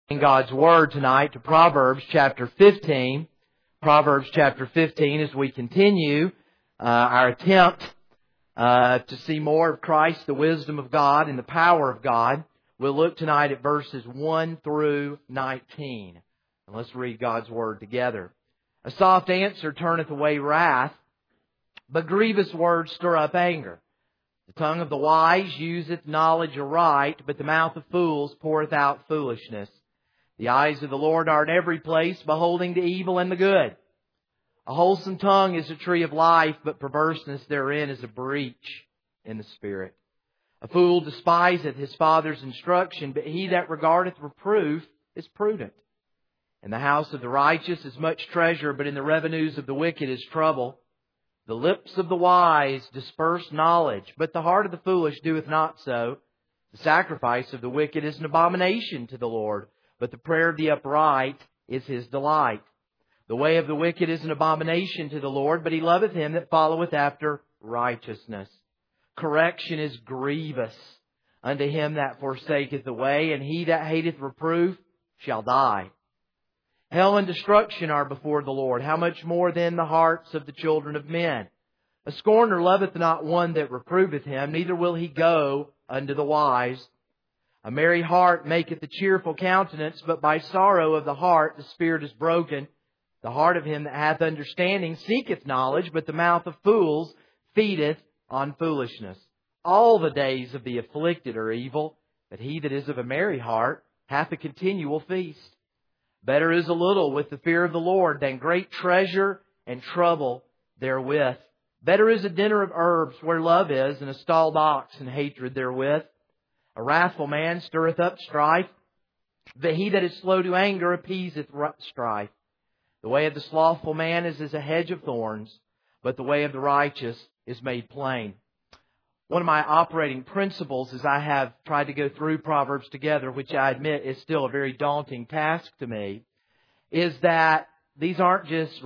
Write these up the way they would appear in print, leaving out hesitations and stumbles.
In God's Word tonight to Proverbs chapter 15. Proverbs chapter 15 as we continue our attempt to see more of Christ, the wisdom of God, and the power of God. We'll look tonight at verses 1 through 19. And let's read God's Word together. A soft answer turneth away wrath, but grievous words stir up anger. The tongue of the wise useth knowledge aright, but the mouth of fools poureth out foolishness. The eyes of the Lord are in every place, beholding the evil and the good. A wholesome tongue is a tree of life, but perverseness therein is a breach in the spirit. A fool despiseth his father's instruction, but he that regardeth reproof is prudent. In the house of the righteous is much treasure, but in the revenues of the wicked is trouble. The lips of the wise disperse knowledge, but the heart of the foolish doeth not so. The sacrifice of the wicked is an abomination to the Lord, but the prayer of the upright is His delight. The way of the wicked is an abomination to the Lord, but He loveth him that followeth after righteousness. Correction is grievous unto him that forsaketh the way, and he that hateth reproof shall die. Hell and destruction are before the Lord. How much more then the hearts of the children of men? A scorner loveth not one that reproveth him, neither will he go unto the wise. A merry heart maketh a cheerful countenance, but by sorrow of the heart the spirit is broken. The heart of him that hath understanding seeketh knowledge, but the mouth of fools feedeth on foolishness. All the days of the afflicted are evil, but he that is of a merry heart hath a continual feast. Better is a little with the fear of the Lord than great treasure and trouble therewith. Better is a dinner of herbs where love is, and a stalled ox and hatred therewith. A wrathful man stirreth up strife, but he that is slow to anger appeaseth strife. The way of the slothful man is as a hedge of thorns, but the way of the righteous is made plain. One of my operating principles as I have tried to go through Proverbs together, which I admit is still a very daunting task to me, is that these aren't just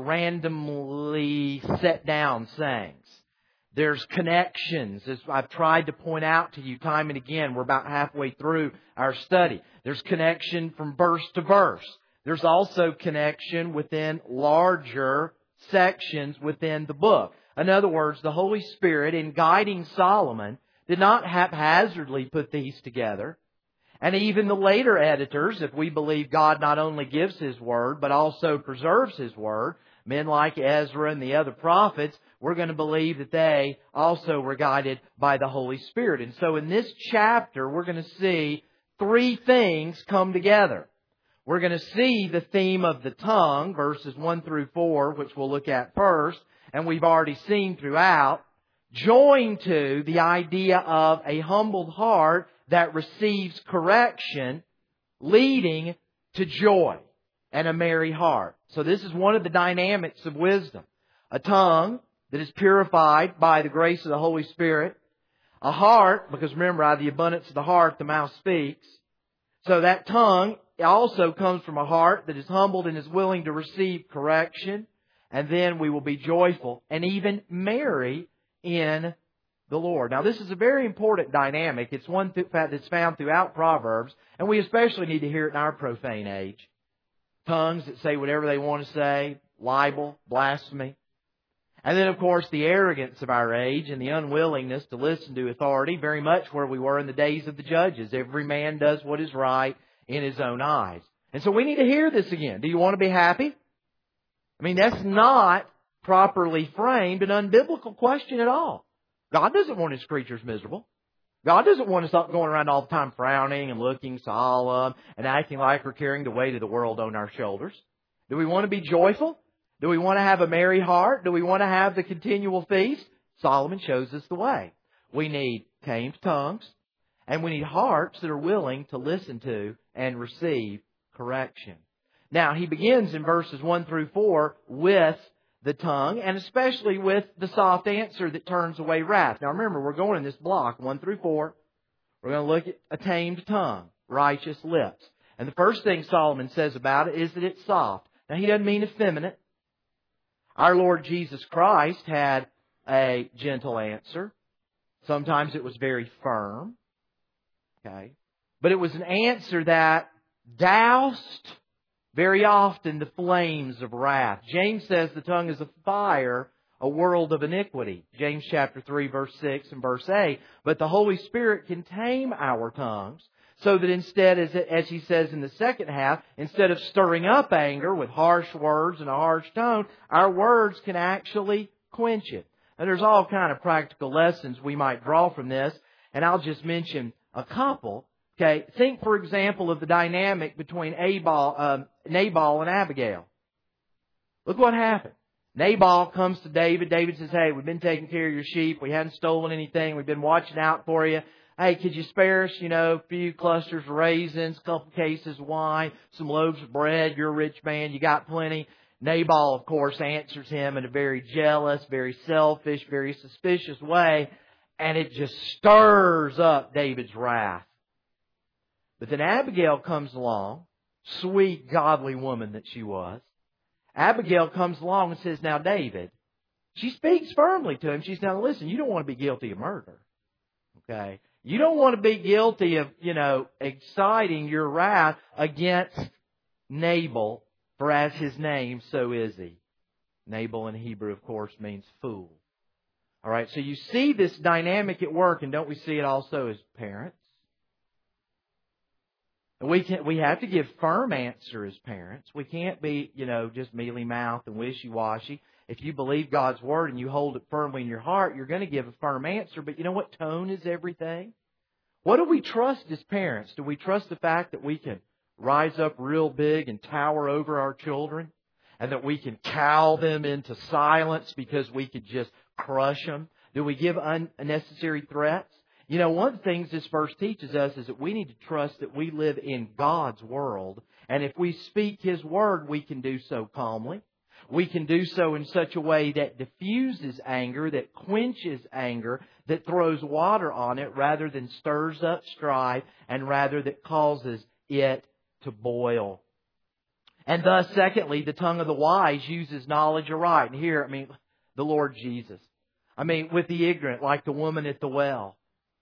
randomly set down sayings. There's connections, as I've tried to point out to you time and again. We're about halfway through our study. There's connection from verse to verse. There's also connection within larger sections within the book. In other words, the Holy Spirit, in guiding Solomon, did not haphazardly put these together. And even the later editors, if we believe God not only gives His Word, but also preserves His Word, men like Ezra and the other prophets, we're going to believe that they also were guided by the Holy Spirit. And so in this chapter, we're going to see three things come together. We're going to see the theme of the tongue, verses 1 through 4, which we'll look at first, and we've already seen throughout, joined to the idea of a humbled heart that receives correction, leading to joy and a merry heart. So this is one of the dynamics of wisdom. A tongue that is purified by the grace of the Holy Spirit. A heart, because remember, out of the abundance of the heart, the mouth speaks. So that tongue also comes from a heart that is humbled and is willing to receive correction. And then we will be joyful and even merry in the Lord. Now, this is a very important dynamic. It's one that's found throughout Proverbs, and we especially need to hear it in our profane age. Tongues that say whatever they want to say, libel, blasphemy. And then, of course, the arrogance of our age and the unwillingness to listen to authority, very much where we were in the days of the judges. Every man does what is right in his own eyes. And so we need to hear this again. Do you want to be happy? I mean, that's not properly framed an unbiblical question at all. God doesn't want His creatures miserable. God doesn't want us going around all the time frowning and looking solemn and acting like we're carrying the weight of the world on our shoulders. Do we want to be joyful? Do we want to have a merry heart? Do we want to have the continual feast? Solomon shows us the way. We need tamed tongues, and we need hearts that are willing to listen to and receive correction. Now, he begins in verses 1 through 4 with the tongue, and especially with the soft answer that turns away wrath. Now, remember, we're going in this block, 1 through 4. We're going to look at a tamed tongue, righteous lips. And the first thing Solomon says about it is that it's soft. Now, he doesn't mean effeminate. Our Lord Jesus Christ had a gentle answer. Sometimes it was very firm. Okay. But it was an answer that doused very often the flames of wrath. James says the tongue is a fire, a world of iniquity. James chapter 3, verse 6 and verse 8. But the Holy Spirit can tame our tongues so that instead, as he says in the second half, instead of stirring up anger with harsh words and a harsh tone, our words can actually quench it. And there's all kind of practical lessons we might draw from this, and I'll just mention a couple. Okay, think, for example, of the dynamic between Nabal and Abigail. Look what happened. Nabal comes to David. David says, hey, we've been taking care of your sheep. We hadn't stolen anything. We've been watching out for you. Hey, could you spare us, a few clusters of raisins, a couple cases of wine, some loaves of bread? You're a rich man. You got plenty. Nabal, of course, answers him in a very jealous, very selfish, very suspicious way. And it just stirs up David's wrath. But then Abigail comes along, sweet, godly woman that she was. Abigail comes along and says, now, David, she speaks firmly to him. She says, now, listen, you don't want to be guilty of murder. Okay? You don't want to be guilty of, exciting your wrath against Nabal, for as his name, so is he. Nabal in Hebrew, of course, means fool. All right, so you see this dynamic at work, and don't we see it also as parents? We have to give firm answer as parents. We can't be, just mealy-mouthed and wishy-washy. If you believe God's Word and you hold it firmly in your heart, you're going to give a firm answer. But you know what? Tone is everything. What do we trust as parents? Do we trust the fact that we can rise up real big and tower over our children? And that we can cow them into silence because we could just crush them? Do we give unnecessary threats? One of the things this verse teaches us is that we need to trust that we live in God's world. And if we speak His Word, we can do so calmly. We can do so in such a way that diffuses anger, that quenches anger, that throws water on it rather than stirs up strife, and rather that causes it to boil. And thus, secondly, the tongue of the wise uses knowledge aright. And here, the Lord Jesus. With the ignorant, like the woman at the well.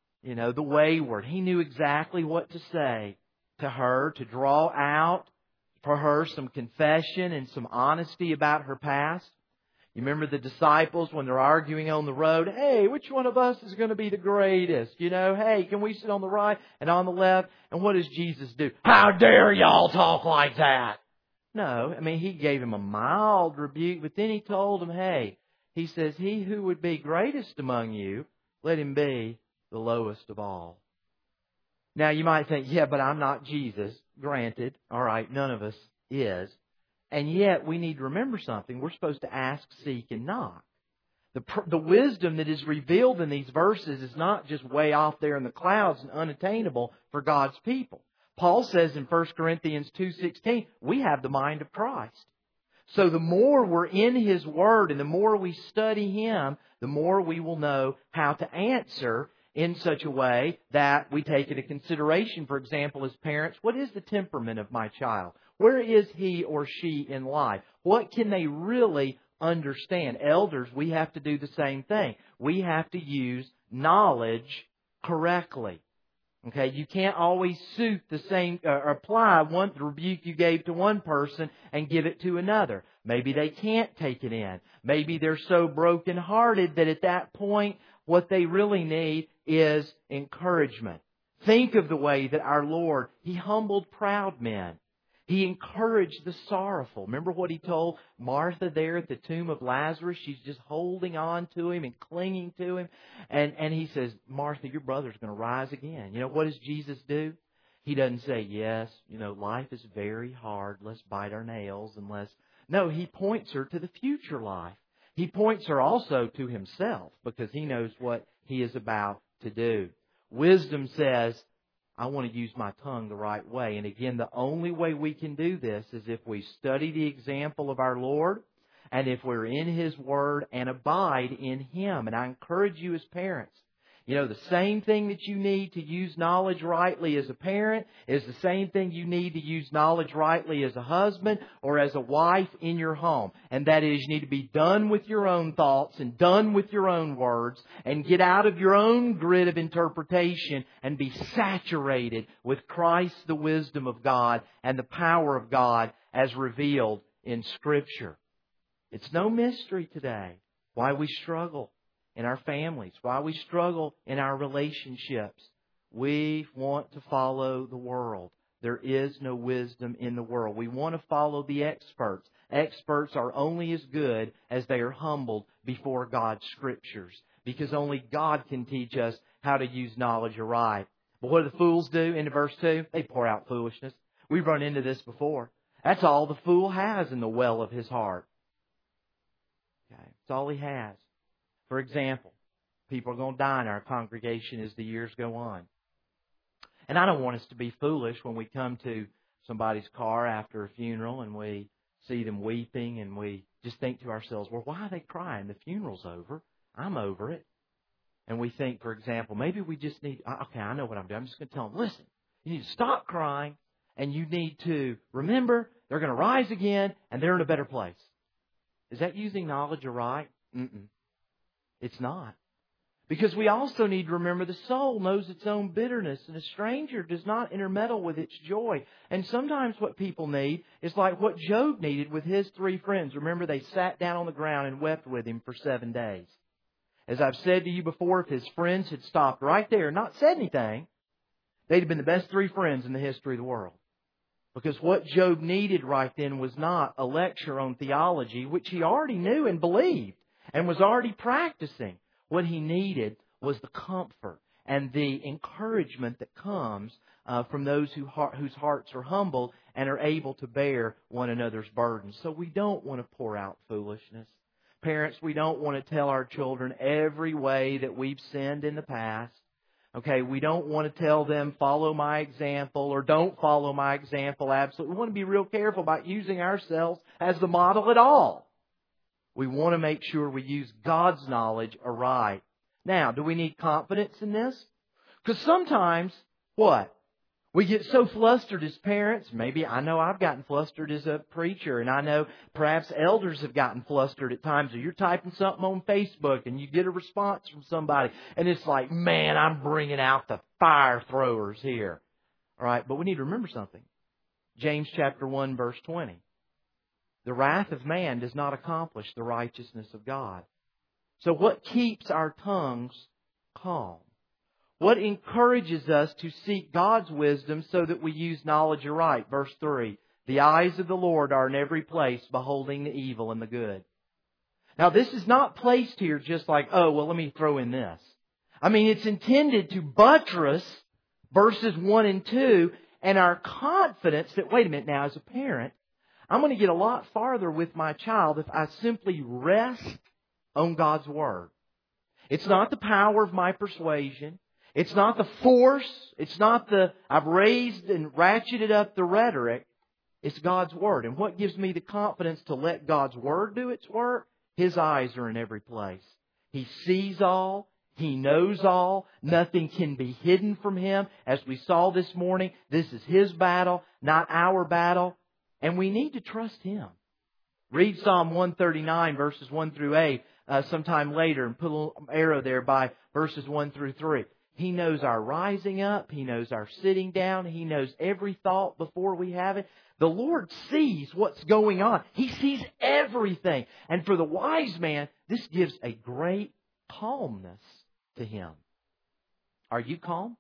The wayward. He knew exactly what to say to her, to draw out for her some confession and some honesty about her past. You remember the disciples when they're arguing on the road? Hey, which one of us is going to be the greatest? Hey, can we sit on the right and on the left? And what does Jesus do? How dare y'all talk like that? No, He gave him a mild rebuke, but then He told him, hey, He says, he who would be greatest among you, let him be the lowest of all. Now you might think, yeah, but I'm not Jesus. Granted. All right, none of us is. And yet we need to remember something. We're supposed to ask, seek, and knock. The wisdom that is revealed in these verses is not just way off there in the clouds and unattainable for God's people. Paul says in 1 Corinthians 2:16, we have the mind of Christ. So the more we're in His Word and the more we study Him, the more we will know how to answer in such a way that we take into consideration, for example, as parents, what is the temperament of my child? Where is he or she in life? What can they really understand? Elders, we have to do the same thing. We have to use knowledge correctly. Okay, you can't always suit the same, apply the rebuke you gave to one person and give it to another. Maybe they can't take it in. Maybe they're so brokenhearted that at that point, what they really need is encouragement. Think of the way that our Lord, He humbled proud men. He encouraged the sorrowful. Remember what He told Martha there at the tomb of Lazarus? She's just holding on to Him and clinging to Him. And He says, Martha, your brother's going to rise again. What does Jesus do? He doesn't say, yes, life is very hard. Let's bite our nails and let's... No, He points her to the future life. He points her also to Himself because He knows what He is about to do. Wisdom says, I want to use my tongue the right way. And again, the only way we can do this is if we study the example of our Lord and if we're in His Word and abide in Him. And I encourage you as parents, You know, the same thing that you need to use knowledge rightly as a parent is the same thing you need to use knowledge rightly as a husband or as a wife in your home. And that is, you need to be done with your own thoughts and done with your own words and get out of your own grid of interpretation and be saturated with Christ, the wisdom of God, and the power of God as revealed in Scripture. It's no mystery today why we struggle in our families, why we struggle in our relationships. We want to follow the world. There is no wisdom in the world. We want to follow the experts. Experts are only as good as they are humbled before God's Scriptures, because only God can teach us how to use knowledge aright. But what do the fools do in verse 2? They pour out foolishness. We've run into this before. That's all the fool has in the well of his heart. Okay, that's all he has. For example, people are going to die in our congregation as the years go on. And I don't want us to be foolish when we come to somebody's car after a funeral and we see them weeping and we just think to ourselves, well, why are they crying? The funeral's over. I'm over it. And we think, for example, maybe we just need, okay, I know what I'm doing. I'm just going to tell them, listen, you need to stop crying and you need to remember they're going to rise again and they're in a better place. Is that using knowledge aright? It's not. Because we also need to remember the soul knows its own bitterness, and a stranger does not intermeddle with its joy. And sometimes what people need is like what Job needed with his 3 friends. Remember, they sat down on the ground and wept with him for 7 days. As I've said to you before, if his friends had stopped right there and not said anything, they'd have been the best 3 friends in the history of the world. Because what Job needed right then was not a lecture on theology, which he already knew and believed and was already practicing. What he needed was the comfort and the encouragement that comes from those whose hearts are humble and are able to bear one another's burdens. So we don't want to pour out foolishness. Parents, we don't want to tell our children every way that we've sinned in the past. Okay, we don't want to tell them, follow my example or don't follow my example. Absolutely. We want to be real careful about using ourselves as the model at all. We want to make sure we use God's knowledge aright. Now, do we need confidence in this? Because sometimes, what? We get so flustered as parents. Maybe I know I've gotten flustered as a preacher, and I know perhaps elders have gotten flustered at times. Or you're typing something on Facebook and you get a response from somebody, and it's like, man, I'm bringing out the fire throwers here. All right, but we need to remember something. James chapter 1, verse 20. The wrath of man does not accomplish the righteousness of God. So what keeps our tongues calm? What encourages us to seek God's wisdom so that we use knowledge aright? Verse 3, the eyes of the Lord are in every place, beholding the evil and the good. Now this is not placed here just like, oh, well, let me throw in this. I mean, it's intended to buttress verses 1 and 2 and our confidence that, wait a minute now, as a parent, I'm going to get a lot farther with my child if I simply rest on God's Word. It's not the power of my persuasion. It's not the force. It's not I've raised and ratcheted up the rhetoric. It's God's Word. And what gives me the confidence to let God's Word do its work? His eyes are in every place. He sees all. He knows all. Nothing can be hidden from Him. As we saw this morning, this is His battle, not our battle. And we need to trust Him. Read Psalm 139, verses 1 through 8, sometime later, and put a little arrow there by verses 1 through 3. He knows our rising up. He knows our sitting down. He knows every thought before we have it. The Lord sees what's going on. He sees everything. And for the wise man, this gives a great calmness to him. Are you calm?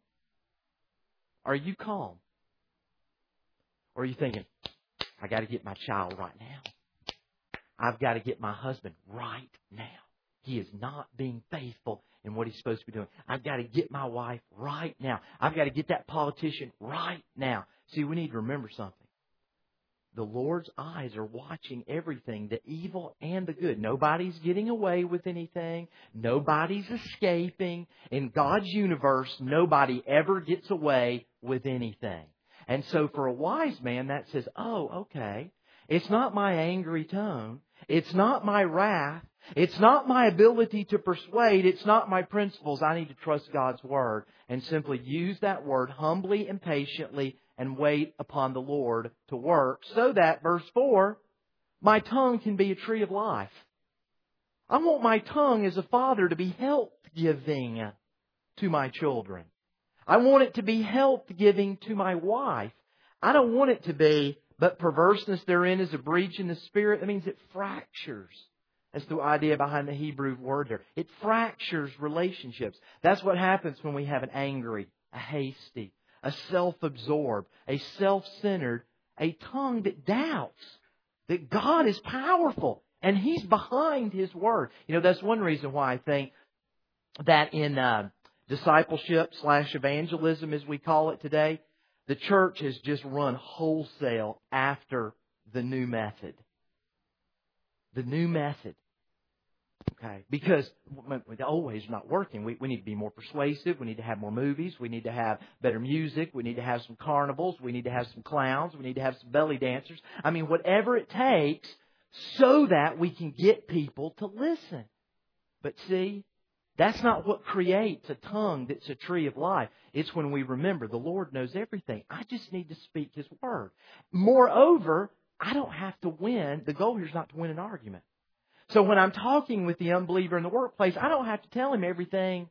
Are you calm? Or are you thinking, I got to get my child right now. I've got to get my husband right now. He is not being faithful in what he's supposed to be doing. I've got to get my wife right now. I've got to get that politician right now. See, we need to remember something. The Lord's eyes are watching everything, the evil and the good. Nobody's getting away with anything. Nobody's escaping. In God's universe, nobody ever gets away with anything. And so for a wise man, that says, oh, okay, it's not my angry tone. It's not my wrath. It's not my ability to persuade. It's not my principles. I need to trust God's Word and simply use that Word humbly and patiently and wait upon the Lord to work so that, verse 4, my tongue can be a tree of life. I want my tongue as a father to be health-giving to my children. I want it to be health-giving to my wife. I don't want it to be, but perverseness therein is a breach in the spirit. That means it fractures. That's the idea behind the Hebrew word there. It fractures relationships. That's what happens when we have an angry, a hasty, a self-absorbed, a self-centered, a tongue that doubts that God is powerful and He's behind His Word. You know, that's one reason why I think that in discipleship / evangelism, as we call it today, the church has just run wholesale after the new method. The new method. Okay, because the old ways are not working. We need to be more persuasive. We need to have more movies. We need to have better music. We need to have some carnivals. We need to have some clowns. We need to have some belly dancers. I mean, whatever it takes so that we can get people to listen. But see, that's not what creates a tongue that's a tree of life. It's when we remember the Lord knows everything. I just need to speak His Word. Moreover, I don't have to win. The goal here is not to win an argument. So when I'm talking with the unbeliever in the workplace, I don't have to tell him everything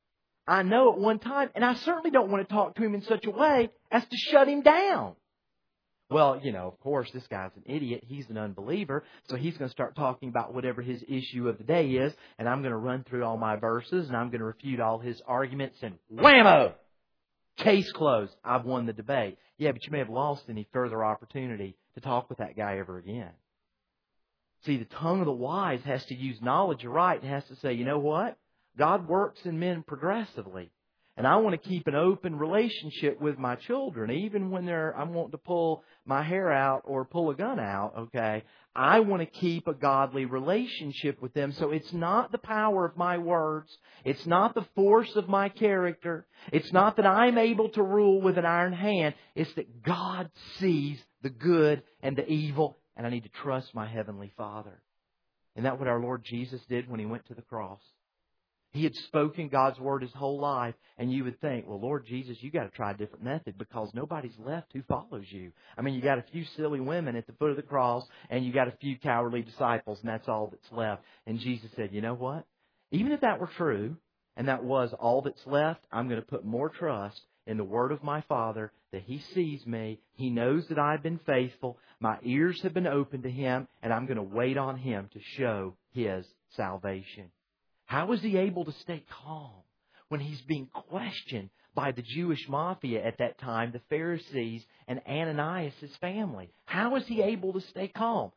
I know at one time. And I certainly don't want to talk to him in such a way as to shut him down. Well, you know, of course, this guy's an idiot. He's an unbeliever. So he's going to start talking about whatever his issue of the day is. And I'm going to run through all my verses and I'm going to refute all his arguments and whammo! Case closed. I've won the debate. Yeah, but you may have lost any further opportunity to talk with that guy ever again. See, the tongue of the wise has to use knowledge aright and has to say, you know what? God works in men progressively. And I want to keep an open relationship with my children, even when I'm wanting to pull my hair out or pull a gun out, okay? I want to keep a godly relationship with them. So it's not the power of my words. It's not the force of my character. It's not that I'm able to rule with an iron hand. It's that God sees the good and the evil. And I need to trust my Heavenly Father. Isn't that what our Lord Jesus did when He went to the cross? He had spoken God's Word His whole life. And you would think, well, Lord Jesus, you got to try a different method because nobody's left who follows you. I mean, you got a few silly women at the foot of the cross and you got a few cowardly disciples and that's all that's left. And Jesus said, you know what? Even if that were true and that was all that's left, I'm going to put more trust in the Word of my Father, that He sees me. He knows that I've been faithful. My ears have been open to Him, and I'm going to wait on Him to show His salvation. How is He able to stay calm when He's being questioned by the Jewish mafia at that time, the Pharisees, and Ananias' family? How is He able to stay calm?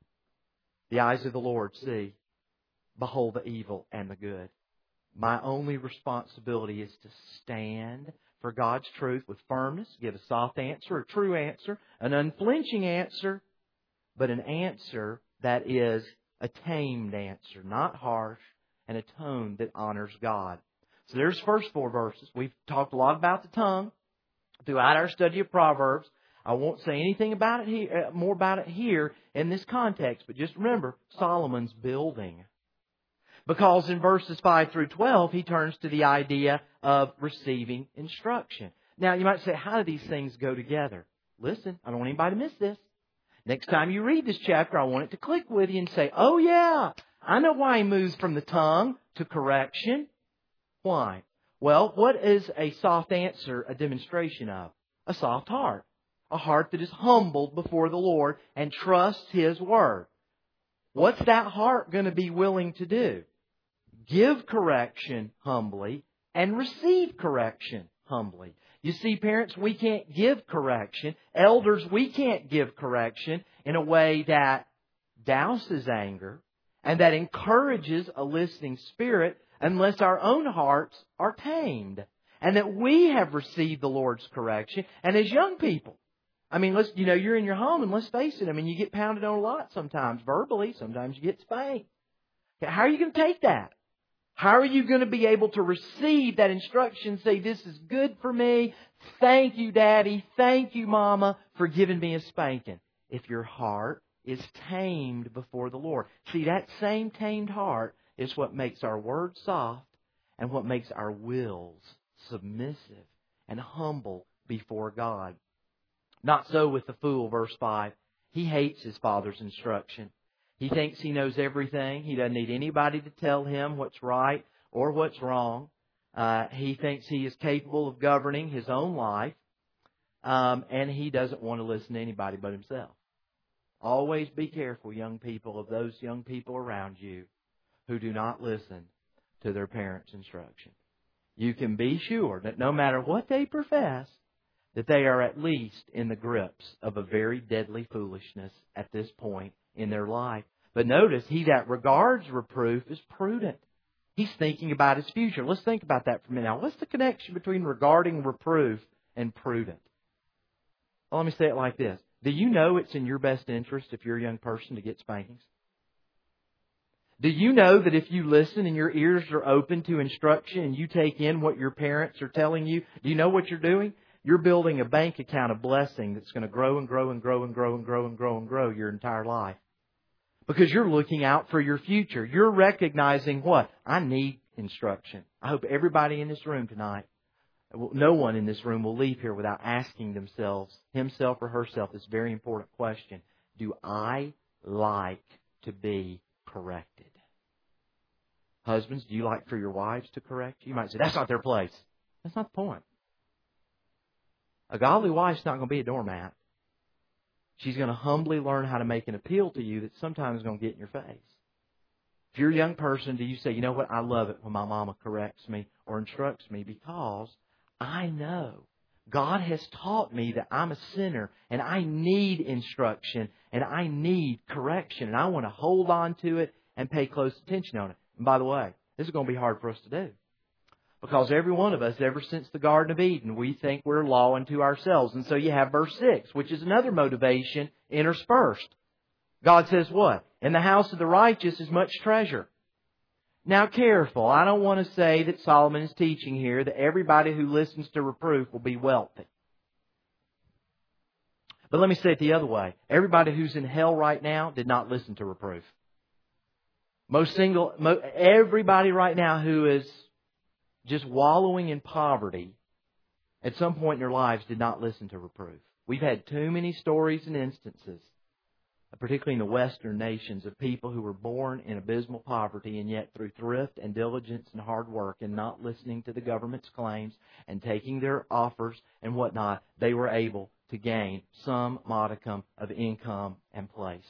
The eyes of the Lord see, behold the evil and the good. My only responsibility is to stand for God's truth with firmness, give a soft answer, a true answer, an unflinching answer, but an answer that is a tamed answer, not harsh, and a tone that honors God. So there's the first 4 verses. We've talked a lot about the tongue throughout our study of Proverbs. I won't say anything about it here, more about it here in this context, but just remember, Solomon's building. Because in verses 5 through 12, he turns to the idea of receiving instruction. Now, you might say, how do these things go together? Listen, I don't want anybody to miss this. Next time you read this chapter, I want it to click with you and say, oh yeah, I know why he moves from the tongue to correction. Why? Well, what is a soft answer a demonstration of? A soft heart. A heart that is humbled before the Lord and trusts His Word. What's that heart going to be willing to do? Give correction humbly and receive correction humbly. You see, parents, we can't give correction. Elders, we can't give correction in a way that douses anger and that encourages a listening spirit unless our own hearts are tamed and that we have received the Lord's correction. And as young people, I mean, you're in your home and let's face it, I mean, you get pounded on a lot sometimes verbally, sometimes you get spanked. How are you going to take that? How are you going to be able to receive that instruction, say, this is good for me. Thank you, Daddy. Thank you, Mama, for giving me a spanking. If your heart is tamed before the Lord. See, that same tamed heart is what makes our words soft and what makes our wills submissive and humble before God. Not so with the fool, verse 5. He hates his father's instruction. He thinks he knows everything. He doesn't need anybody to tell him what's right or what's wrong. He thinks he is capable of governing his own life. And he doesn't want to listen to anybody but himself. Always be careful, young people, of those young people around you who do not listen to their parents' instruction. You can be sure that no matter what they profess, that they are at least in the grips of a very deadly foolishness at this point in their life. But notice, he that regards reproof is prudent. He's thinking about his future. Let's think about that for a minute. Now, what's the connection between regarding reproof and prudent? Well, let me say it like this. Do you know it's in your best interest, if you're a young person, to get spankings? Do you know that if you listen and your ears are open to instruction and you take in what your parents are telling you, do you know what you're doing? You're building a bank account of blessing that's going to grow and grow and grow and grow and grow and grow and grow your entire life. Because you're looking out for your future. You're recognizing what? I need instruction. I hope everybody in this room tonight, no one in this room will leave here without asking themselves, himself or herself, this very important question. Do I like to be corrected? Husbands, do you like for your wives to correct you? You might say, that's not their place. That's not the point. A godly wife's not going to be a doormat. She's going to humbly learn how to make an appeal to you that sometimes is going to get in your face. If you're a young person, do you say, you know what, I love it when my mama corrects me or instructs me because I know God has taught me that I'm a sinner and I need instruction and I need correction and I want to hold on to it and pay close attention on it. And by the way, this is going to be hard for us to do. Because every one of us, ever since the Garden of Eden, we think we're law unto ourselves. And so you have verse 6, which is another motivation interspersed. God says what? In the house of the righteous is much treasure. Now careful, I don't want to say that Solomon is teaching here that everybody who listens to reproof will be wealthy. But let me say it the other way. Everybody who's in hell right now did not listen to reproof. Everybody right now who is just wallowing in poverty at some point in their lives did not listen to reproof. We've had too many stories and instances, particularly in the Western nations, of people who were born in abysmal poverty and yet through thrift and diligence and hard work and not listening to the government's claims and taking their offers and whatnot, they were able to gain some modicum of income and place.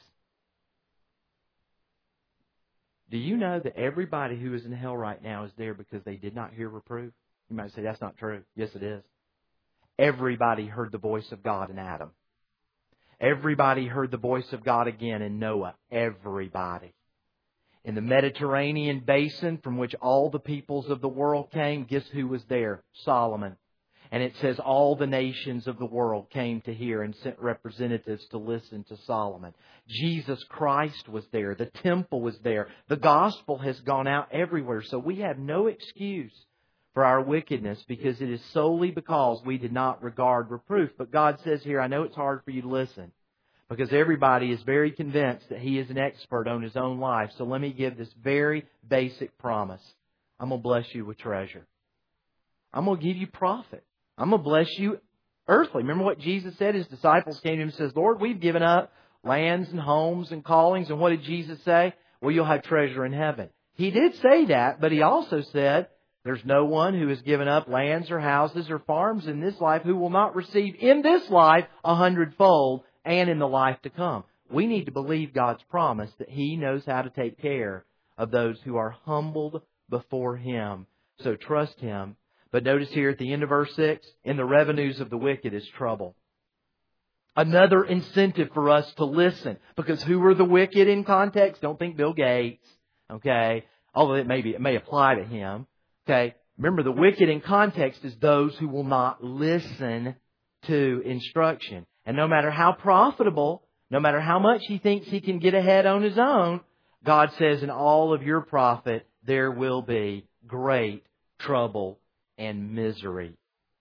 Do you know that everybody who is in hell right now is there because they did not hear reproof? You might say, that's not true. Yes, it is. Everybody heard the voice of God in Adam. Everybody heard the voice of God again in Noah. Everybody. In the Mediterranean basin from which all the peoples of the world came, guess who was there? Solomon. And it says all the nations of the world came to hear and sent representatives to listen to Solomon. Jesus Christ was there. The temple was there. The gospel has gone out everywhere. So we have no excuse for our wickedness because it is solely because we did not regard reproof. But God says here, I know it's hard for you to listen because everybody is very convinced that he is an expert on his own life. So let me give this very basic promise. I'm going to bless you with treasure. I'm going to give you profit. I'm going to bless you earthly. Remember what Jesus said? His disciples came to him and says, Lord, we've given up lands and homes and callings. And what did Jesus say? Well, you'll have treasure in heaven. He did say that, but he also said, there's no one who has given up lands or houses or farms in this life who will not receive in this life 100-fold and in the life to come. We need to believe God's promise that He knows how to take care of those who are humbled before Him. So trust Him. But notice here at the end of verse 6, in the revenues of the wicked is trouble. Another incentive for us to listen. Because who are the wicked in context? Don't think Bill Gates. Okay. Although it may apply to him. Okay. Remember, the wicked in context is those who will not listen to instruction. And no matter how profitable, no matter how much he thinks he can get ahead on his own, God says in all of your profit there will be great trouble and misery.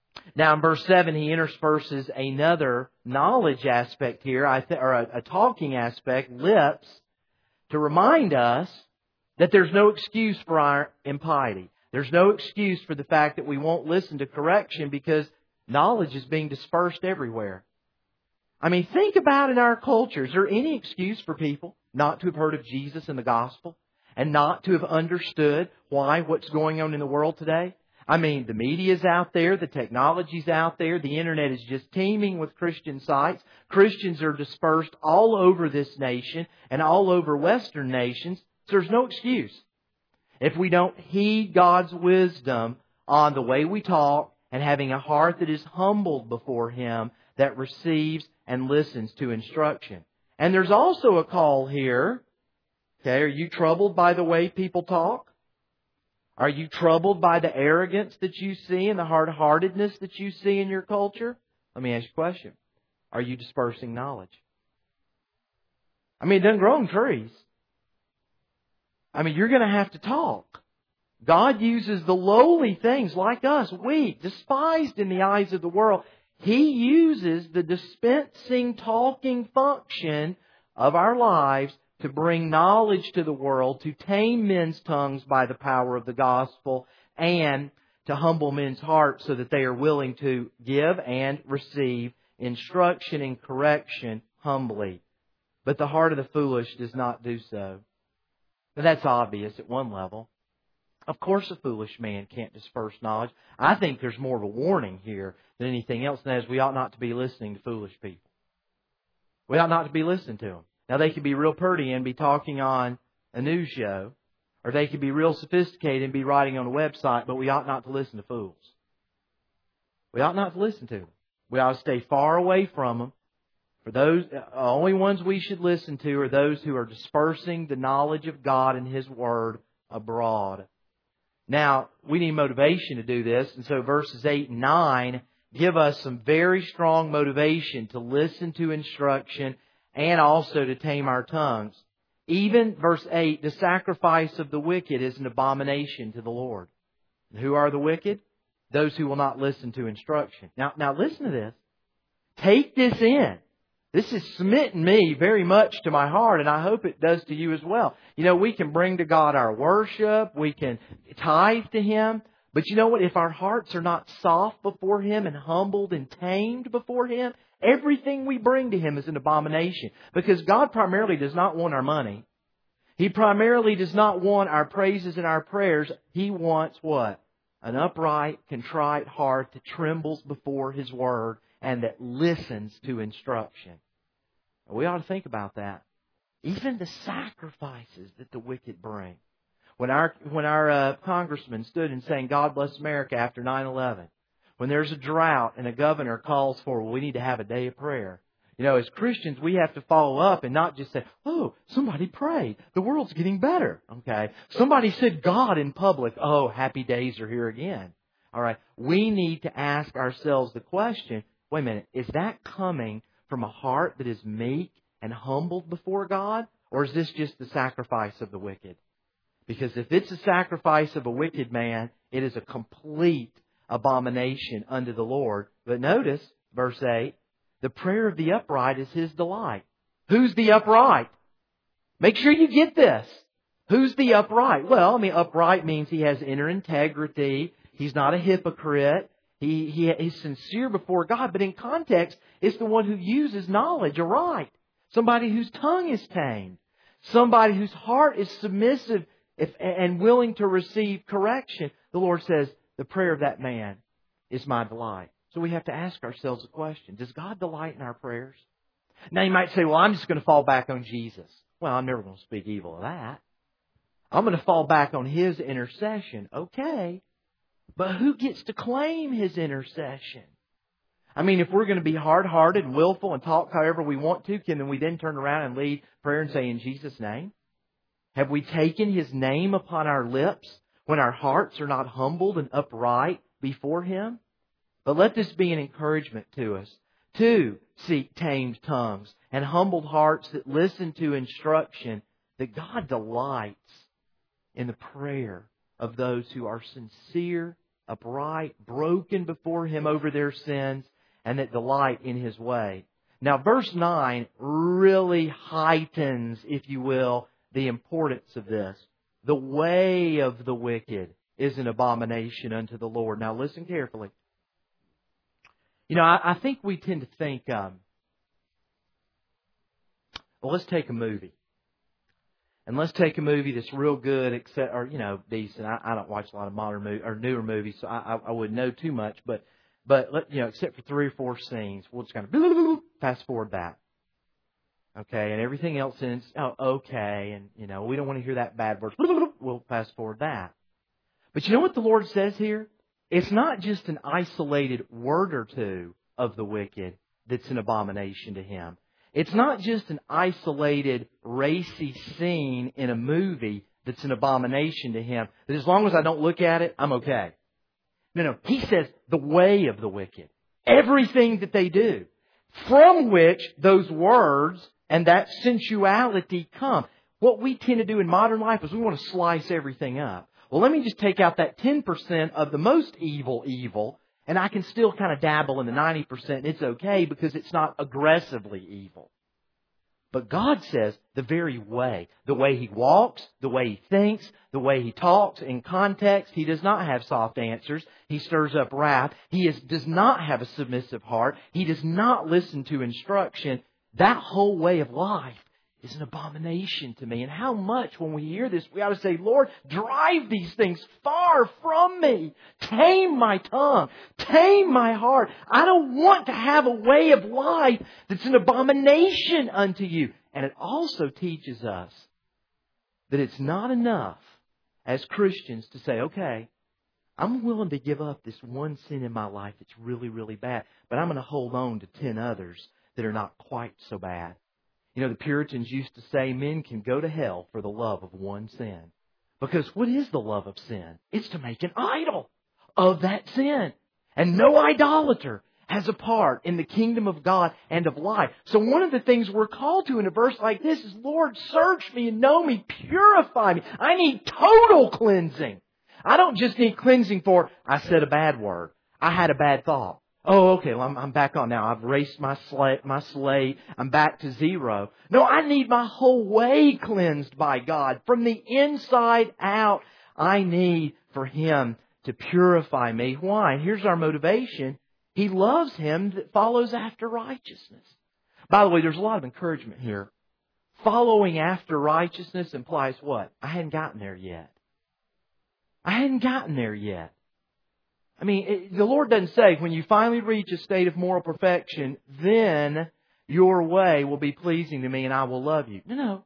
Now in verse 7, he intersperses another knowledge aspect here, or a talking aspect, lips, to remind us that there's no excuse for our impiety. There's no excuse for the fact that we won't listen to correction because knowledge is being dispersed everywhere. I mean, think about in our culture, is there any excuse for people not to have heard of Jesus and the gospel and not to have understood what's going on in the world today? I mean, the media's out there, the technology's out there, the internet is just teeming with Christian sites. Christians are dispersed all over this nation and all over Western nations. So there's no excuse. If we don't heed God's wisdom on the way we talk and having a heart that is humbled before Him, that receives and listens to instruction. And there's also a call here. Okay, are you troubled by the way people talk? Are you troubled by the arrogance that you see and the hard-heartedness that you see in your culture? Let me ask you a question. Are you dispersing knowledge? I mean, it doesn't grow on trees. I mean, you're going to have to talk. God uses the lowly things like us, weak, despised in the eyes of the world. He uses the dispensing, talking function of our lives to bring knowledge to the world, to tame men's tongues by the power of the gospel, and to humble men's hearts so that they are willing to give and receive instruction and correction humbly. But the heart of the foolish does not do so. Now, that's obvious at one level. Of course a foolish man can't disperse knowledge. I think there's more of a warning here than anything else, and that is we ought not to be listening to foolish people. We ought not to be listening to them. Now, they could be real pretty and be talking on a news show, or they could be real sophisticated and be writing on a website, but we ought not to listen to fools. We ought not to listen to them. We ought to stay far away from them. For those, only ones we should listen to are those who are dispersing the knowledge of God and His Word abroad. Now, we need motivation to do this, and so verses 8 and 9 give us some very strong motivation to listen to instruction and also to tame our tongues. Even verse 8, the sacrifice of the wicked is an abomination to the Lord. And who are the wicked? Those who will not listen to instruction. Now listen to this. Take this in. This has smitten me very much to my heart, and I hope it does to you as well. You know, we can bring to God our worship, we can tithe to Him, but you know what? If our hearts are not soft before Him and humbled and tamed before Him, everything we bring to Him is an abomination. Because God primarily does not want our money. He primarily does not want our praises and our prayers. He wants what? An upright, contrite heart that trembles before His Word and that listens to instruction. We ought to think about that. Even the sacrifices that the wicked bring. When our congressman stood and sang God Bless America after 9/11, when there's a drought and a governor calls for, well, we need to have a day of prayer. You know, as Christians, we have to follow up and not just say, oh, somebody prayed. The world's getting better. Okay. Somebody said God in public. Oh, happy days are here again. All right. We need to ask ourselves the question, wait a minute, is that coming from a heart that is meek and humbled before God? Or is this just the sacrifice of the wicked? Because if it's a sacrifice of a wicked man, it is a complete abomination unto the Lord. But notice, verse 8, the prayer of the upright is His delight. Who's the upright? Make sure you get this. Who's the upright? Well, I mean, upright means he has inner integrity. He's not a hypocrite. He's sincere before God. But in context, it's the one who uses knowledge aright. Somebody whose tongue is tamed. Somebody whose heart is submissive and willing to receive correction. The Lord says, the prayer of that man is my delight. So we have to ask ourselves a question. Does God delight in our prayers? Now you might say, well, I'm just going to fall back on Jesus. Well, I'm never going to speak evil of that. I'm going to fall back on His intercession. Okay. But who gets to claim His intercession? I mean, if we're going to be hard-hearted and willful and talk however we want to, can we then turn around and lead prayer and say, in Jesus' name? Have we taken His name upon our lips when our hearts are not humbled and upright before Him? But let this be an encouragement to us to seek tamed tongues and humbled hearts that listen to instruction, that God delights in the prayer of those who are sincere upright, broken before Him over their sins, and that delight in His way. Now, verse 9 really heightens, if you will, the importance of this. The way of the wicked is an abomination unto the Lord. Now, listen carefully. You know, I think we tend to think, well, let's take a movie. And let's take a movie that's real good, except, or, you know, decent. I don't watch a lot of modern movies or newer movies, so I wouldn't know too much. But you know, except for 3 or 4 scenes, we'll just kind of fast forward that. Okay, and everything else is okay, and you know, we don't want to hear that bad word. We'll fast forward that. But you know what the Lord says here? It's not just an isolated word or two of the wicked that's an abomination to Him. It's not just an isolated, racy scene in a movie that's an abomination to Him. That as long as I don't look at it, I'm okay. No. He says the way of the wicked. Everything that they do. From which those words and that sensuality come. What we tend to do in modern life is we want to slice everything up. Well, let me just take out that 10% of the most evil, and I can still kind of dabble in the 90%, and it's okay because it's not aggressively evil. But God says the very way, the way He walks, the way He thinks, the way He talks in context, He does not have soft answers. He stirs up wrath. He does not have a submissive heart. He does not listen to instruction. That whole way of life is an abomination to me. And how much when we hear this, we ought to say, Lord, drive these things far from me. Tame my tongue. Tame my heart. I don't want to have a way of life that's an abomination unto You. And it also teaches us that it's not enough as Christians to say, okay, I'm willing to give up this one sin in my life that's really, really bad, but I'm going to hold on to 10 others that are not quite so bad. You know, the Puritans used to say men can go to hell for the love of one sin. Because what is the love of sin? It's to make an idol of that sin. And no idolater has a part in the kingdom of God and of life. So one of the things we're called to in a verse like this is, Lord, search me and know me, purify me. I need total cleansing. I don't just need cleansing for, I said a bad word. I had a bad thought. Oh, okay, well, I'm back on now. I've erased my slate. I'm back to zero. No, I need my whole way cleansed by God. From the inside out, I need for Him to purify me. Why? Here's our motivation. He loves him that follows after righteousness. By the way, there's a lot of encouragement here. Following after righteousness implies what? I hadn't gotten there yet. I hadn't gotten there yet. I mean, the Lord doesn't say, when you finally reach a state of moral perfection, then your way will be pleasing to me and I will love you. No.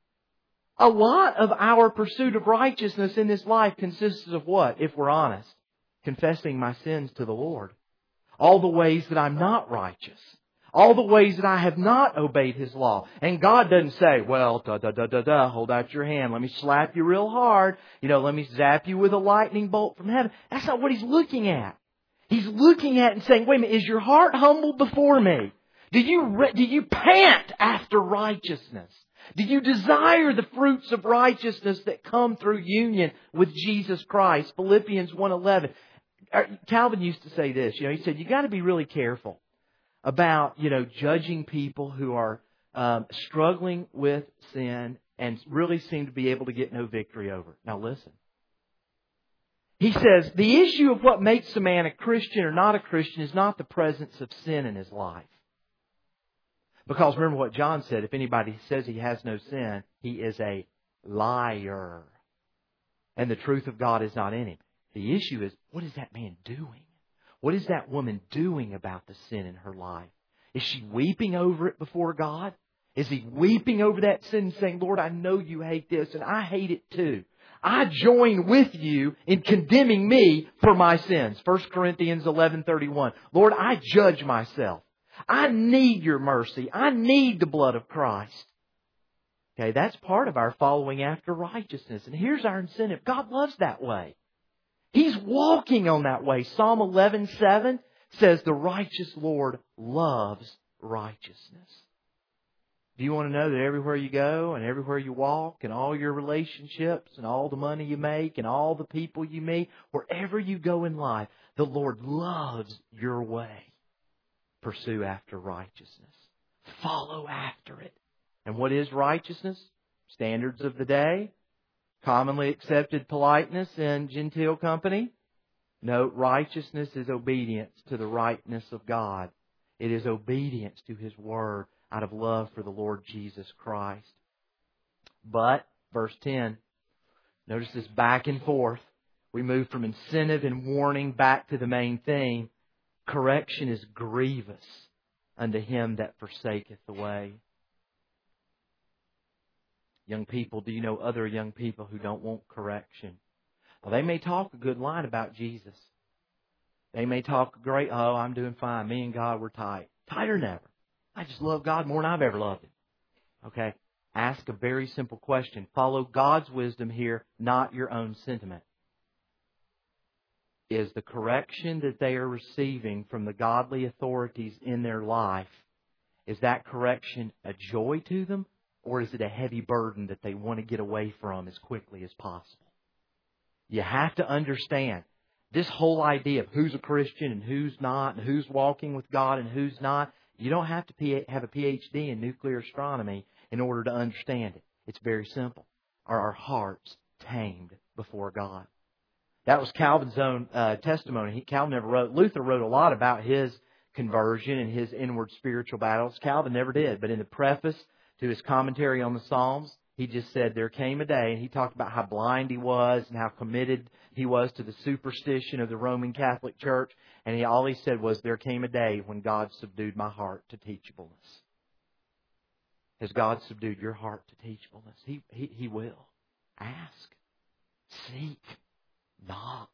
A lot of our pursuit of righteousness in this life consists of what, if we're honest? Confessing my sins to the Lord. All the ways that I'm not righteous. All the ways that I have not obeyed His law. And God doesn't say, well, hold out your hand. Let me slap you real hard. Let me zap you with a lightning bolt from heaven. That's not what He's looking at. He's looking at and saying, wait a minute, is your heart humble before me? Do you pant after righteousness? Do you desire the fruits of righteousness that come through union with Jesus Christ? Philippians 1:11. Calvin used to say this. He said, you got to be really careful about, judging people who are struggling with sin and really seem to be able to get no victory over it. Now listen. He says, the issue of what makes a man a Christian or not a Christian is not the presence of sin in his life. Because remember what John said, if anybody says he has no sin, he is a liar. And the truth of God is not in him. The issue is, what is that man doing? What is that woman doing about the sin in her life? Is she weeping over it before God? Is he weeping over that sin and saying, Lord, I know you hate this and I hate it too. I join with you in condemning me for my sins. 1 Corinthians 11:31. Lord, I judge myself. I need your mercy. I need the blood of Christ. Okay, that's part of our following after righteousness. And here's our incentive. God loves that way. He's walking on that way. Psalm 11:7 says, the righteous Lord loves righteousness. Do you want to know that everywhere you go and everywhere you walk and all your relationships and all the money you make and all the people you meet, wherever you go in life, the Lord loves your way? Pursue after righteousness. Follow after it. And what is righteousness? Standards of the day. Commonly accepted politeness in genteel company. No, righteousness is obedience to the rightness of God. It is obedience to His Word out of love for the Lord Jesus Christ. But, verse 10, notice this back and forth. We move from incentive and warning back to the main theme. Correction is grievous unto him that forsaketh the way. Young people, do you know other young people who don't want correction? Well, they may talk a good line about Jesus. They may talk a great, oh, I'm doing fine. Me and God, we're tight. Tighter than ever. I just love God more than I've ever loved Him. Okay? Ask a very simple question. Follow God's wisdom here, not your own sentiment. Is the correction that they are receiving from the godly authorities in their life, is that correction a joy to them? Or is it a heavy burden that they want to get away from as quickly as possible? You have to understand this whole idea of who's a Christian and who's not, and who's walking with God and who's not. You don't have to have a PhD in nuclear astronomy in order to understand it. It's very simple. Are our hearts tamed before God? That was Calvin's own testimony. Calvin never wrote. Luther wrote a lot about his conversion and his inward spiritual battles. Calvin never did. But in the preface to his commentary on the Psalms, he just said there came a day, and he talked about how blind he was and how committed he was to the superstition of the Roman Catholic Church. And all he said was, there came a day when God subdued my heart to teachableness. Has God subdued your heart to teachableness? He will. Ask. Seek. Knock.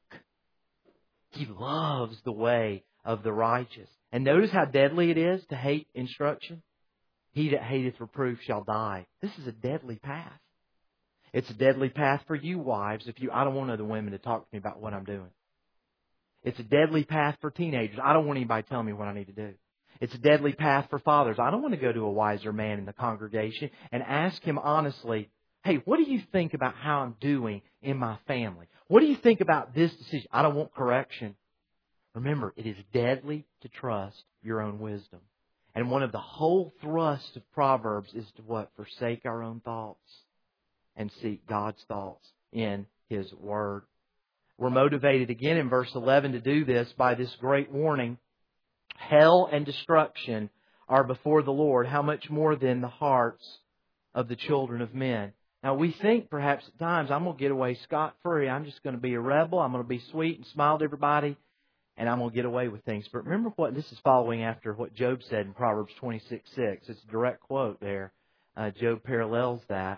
He loves the way of the righteous. And notice how deadly it is to hate instruction. He that hateth reproof shall die. This is a deadly path. It's a deadly path for you wives. I don't want other women to talk to me about what I'm doing. It's a deadly path for teenagers. I don't want anybody telling me what I need to do. It's a deadly path for fathers. I don't want to go to a wiser man in the congregation and ask him honestly, hey, what do you think about how I'm doing in my family? What do you think about this decision? I don't want correction. Remember, it is deadly to trust your own wisdom. And one of the whole thrusts of Proverbs is to what? Forsake our own thoughts and seek God's thoughts in His Word. We're motivated again in verse 11 to do this by this great warning. Hell and destruction are before the Lord. How much more than the hearts of the children of men? Now we think perhaps at times, I'm going to get away scot-free. I'm just going to be a rebel. I'm going to be sweet and smile to everybody. And I'm going to get away with things. But remember what this is following after what Job said in Proverbs 26:6. It's a direct quote there. Job parallels that.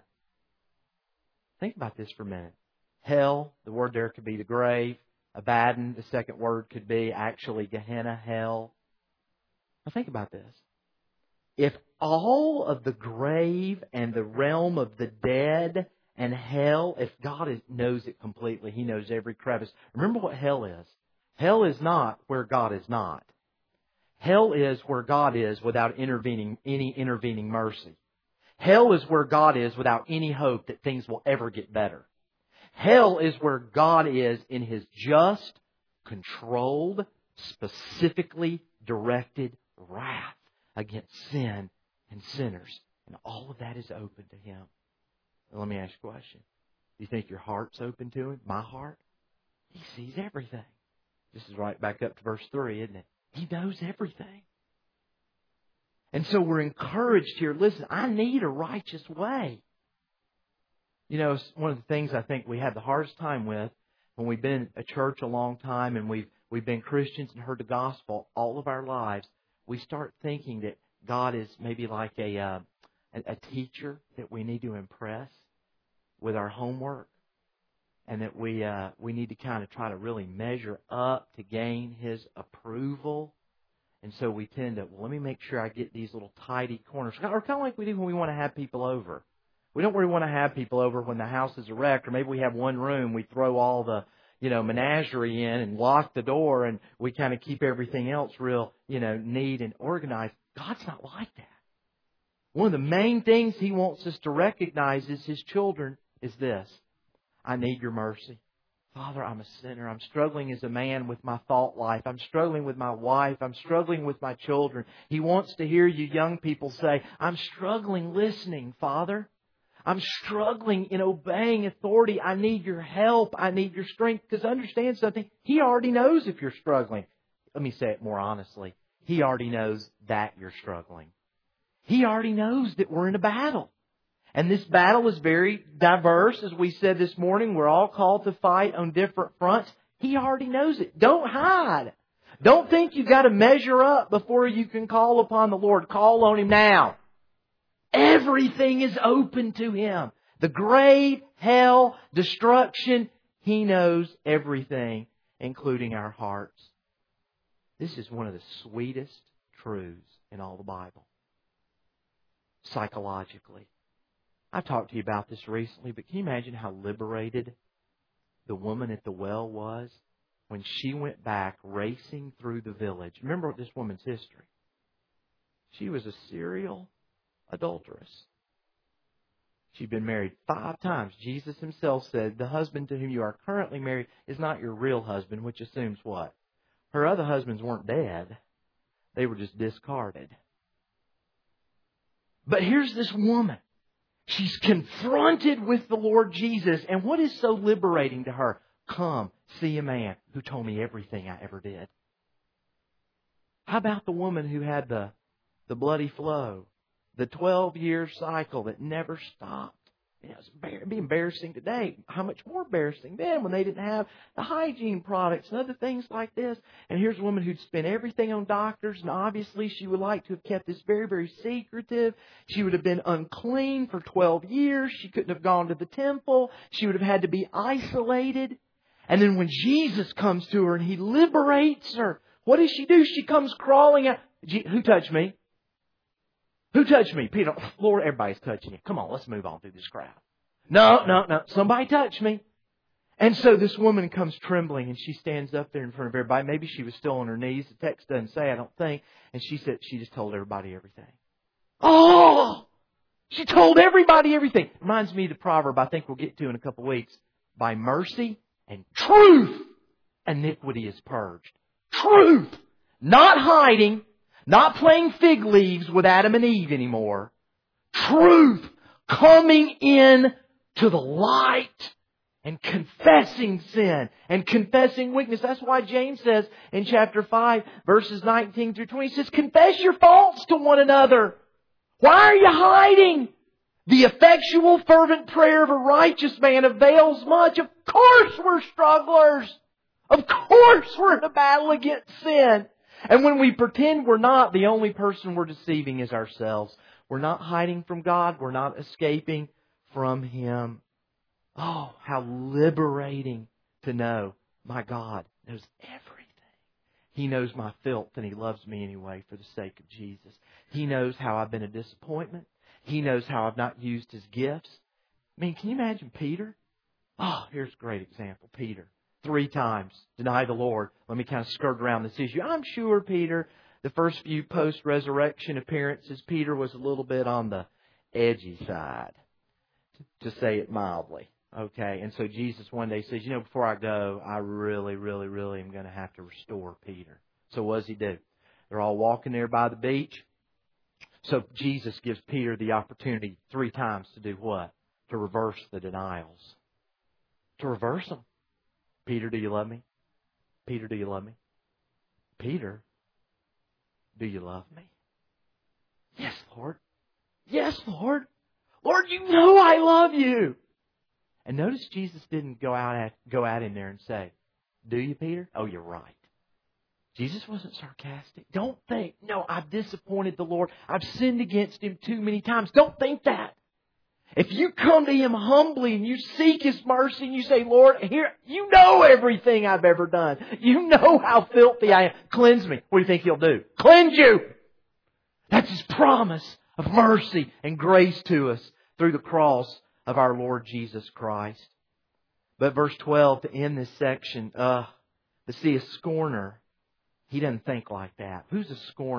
Think about this for a minute. Hell, the word there could be the grave. Abaddon, the second word could be actually Gehenna, hell. Now think about this. If all of the grave and the realm of the dead and hell, if God knows it completely, He knows every crevice. Remember what hell is. Hell is not where God is not. Hell is where God is without any intervening mercy. Hell is where God is without any hope that things will ever get better. Hell is where God is in His just, controlled, specifically directed wrath against sin and sinners. And all of that is open to Him. Now, let me ask you a question. Do you think your heart's open to Him? My heart? He sees everything. This is right back up to verse 3, isn't it? He knows everything. And so we're encouraged here. Listen, I need a righteous way. You know, it's one of the things I think we have the hardest time with when we've been a church a long time and we've been Christians and heard the gospel all of our lives. We start thinking that God is maybe like a teacher that we need to impress with our homework. And that we need to kind of try to really measure up to gain His approval. And so we tend to, let me make sure I get these little tidy corners. Or kind of like we do when we want to have people over. We don't really want to have people over when the house is a wreck. Or maybe we have one room, we throw all the, menagerie in and lock the door. And we kind of keep everything else real, neat and organized. God's not like that. One of the main things He wants us to recognize as His children is this: I need Your mercy. Father, I'm a sinner. I'm struggling as a man with my thought life. I'm struggling with my wife. I'm struggling with my children. He wants to hear you young people say, I'm struggling listening, Father. I'm struggling in obeying authority. I need Your help. I need Your strength. Because understand something, He already knows if you're struggling. Let me say it more honestly. He already knows that you're struggling. He already knows that we're in a battle. And this battle is very diverse. As we said this morning, we're all called to fight on different fronts. He already knows it. Don't hide. Don't think you've got to measure up before you can call upon the Lord. Call on Him now. Everything is open to Him. The grave, hell, destruction. He knows everything, including our hearts. This is one of the sweetest truths in all the Bible. Psychologically. I've talked to you about this recently, but can you imagine how liberated the woman at the well was when she went back racing through the village? Remember this woman's history. She was a serial adulteress. She'd been married 5 times. Jesus Himself said, the husband to whom you are currently married is not your real husband, which assumes what? Her other husbands weren't dead. They were just discarded. But here's this woman. She's confronted with the Lord Jesus. And what is so liberating to her? Come, see a man who told me everything I ever did. How about the woman who had the bloody flow? The 12-year cycle that never stopped. It'd be embarrassing today. How much more embarrassing then when they didn't have the hygiene products and other things like this. And here's a woman who'd spent everything on doctors, and obviously she would like to have kept this very, very secretive. She would have been unclean for 12 years. She couldn't have gone to the temple. She would have had to be isolated. And then when Jesus comes to her and He liberates her, what does she do? She comes crawling out. Who touched me? Who touched me? Peter, Lord, everybody's touching you. Come on, let's move on through this crowd. No. Somebody touched me. And so this woman comes trembling and she stands up there in front of everybody. Maybe she was still on her knees. The text doesn't say, I don't think. And she said, she just told everybody everything. Oh! She told everybody everything. Reminds me of the proverb I think we'll get to in a couple of weeks. By mercy and truth, iniquity is purged. Truth! Not hiding. Not playing fig leaves with Adam and Eve anymore. Truth coming in to the light and confessing sin and confessing weakness. That's why James says in chapter 5, verses 19 through 20, he says, confess your faults to one another. Why are you hiding? The effectual fervent prayer of a righteous man avails much. Of course we're strugglers. Of course we're in a battle against sin. And when we pretend we're not, the only person we're deceiving is ourselves. We're not hiding from God. We're not escaping from Him. Oh, how liberating to know my God knows everything. He knows my filth and He loves me anyway for the sake of Jesus. He knows how I've been a disappointment. He knows how I've not used His gifts. I mean, can you imagine Peter? Oh, here's a great example. Peter. 3 times deny the Lord. Let me kind of skirt around this issue. I'm sure Peter, the first few post-resurrection appearances, Peter was a little bit on the edgy side, to say it mildly. Okay, and so Jesus one day says, before I go, I really am going to have to restore Peter. So what does He do? They're all walking there by the beach. So Jesus gives Peter the opportunity 3 times to do what? To reverse the denials. To reverse them. Peter, do you love me? Peter, do you love me? Peter, do you love me? Yes, Lord. Yes, Lord. Lord, you know I love you. And notice Jesus didn't go out in there and say, do you, Peter? Oh, you're right. Jesus wasn't sarcastic. Don't think, no, I've disappointed the Lord. I've sinned against Him too many times. Don't think that. If you come to Him humbly and you seek His mercy and you say, Lord, here, you know everything I've ever done. You know how filthy I am. Cleanse me. What do you think He'll do? Cleanse you. That's His promise of mercy and grace to us through the cross of our Lord Jesus Christ. But verse 12, to end this section, to see a scorner, he doesn't think like that. Who's a scorner?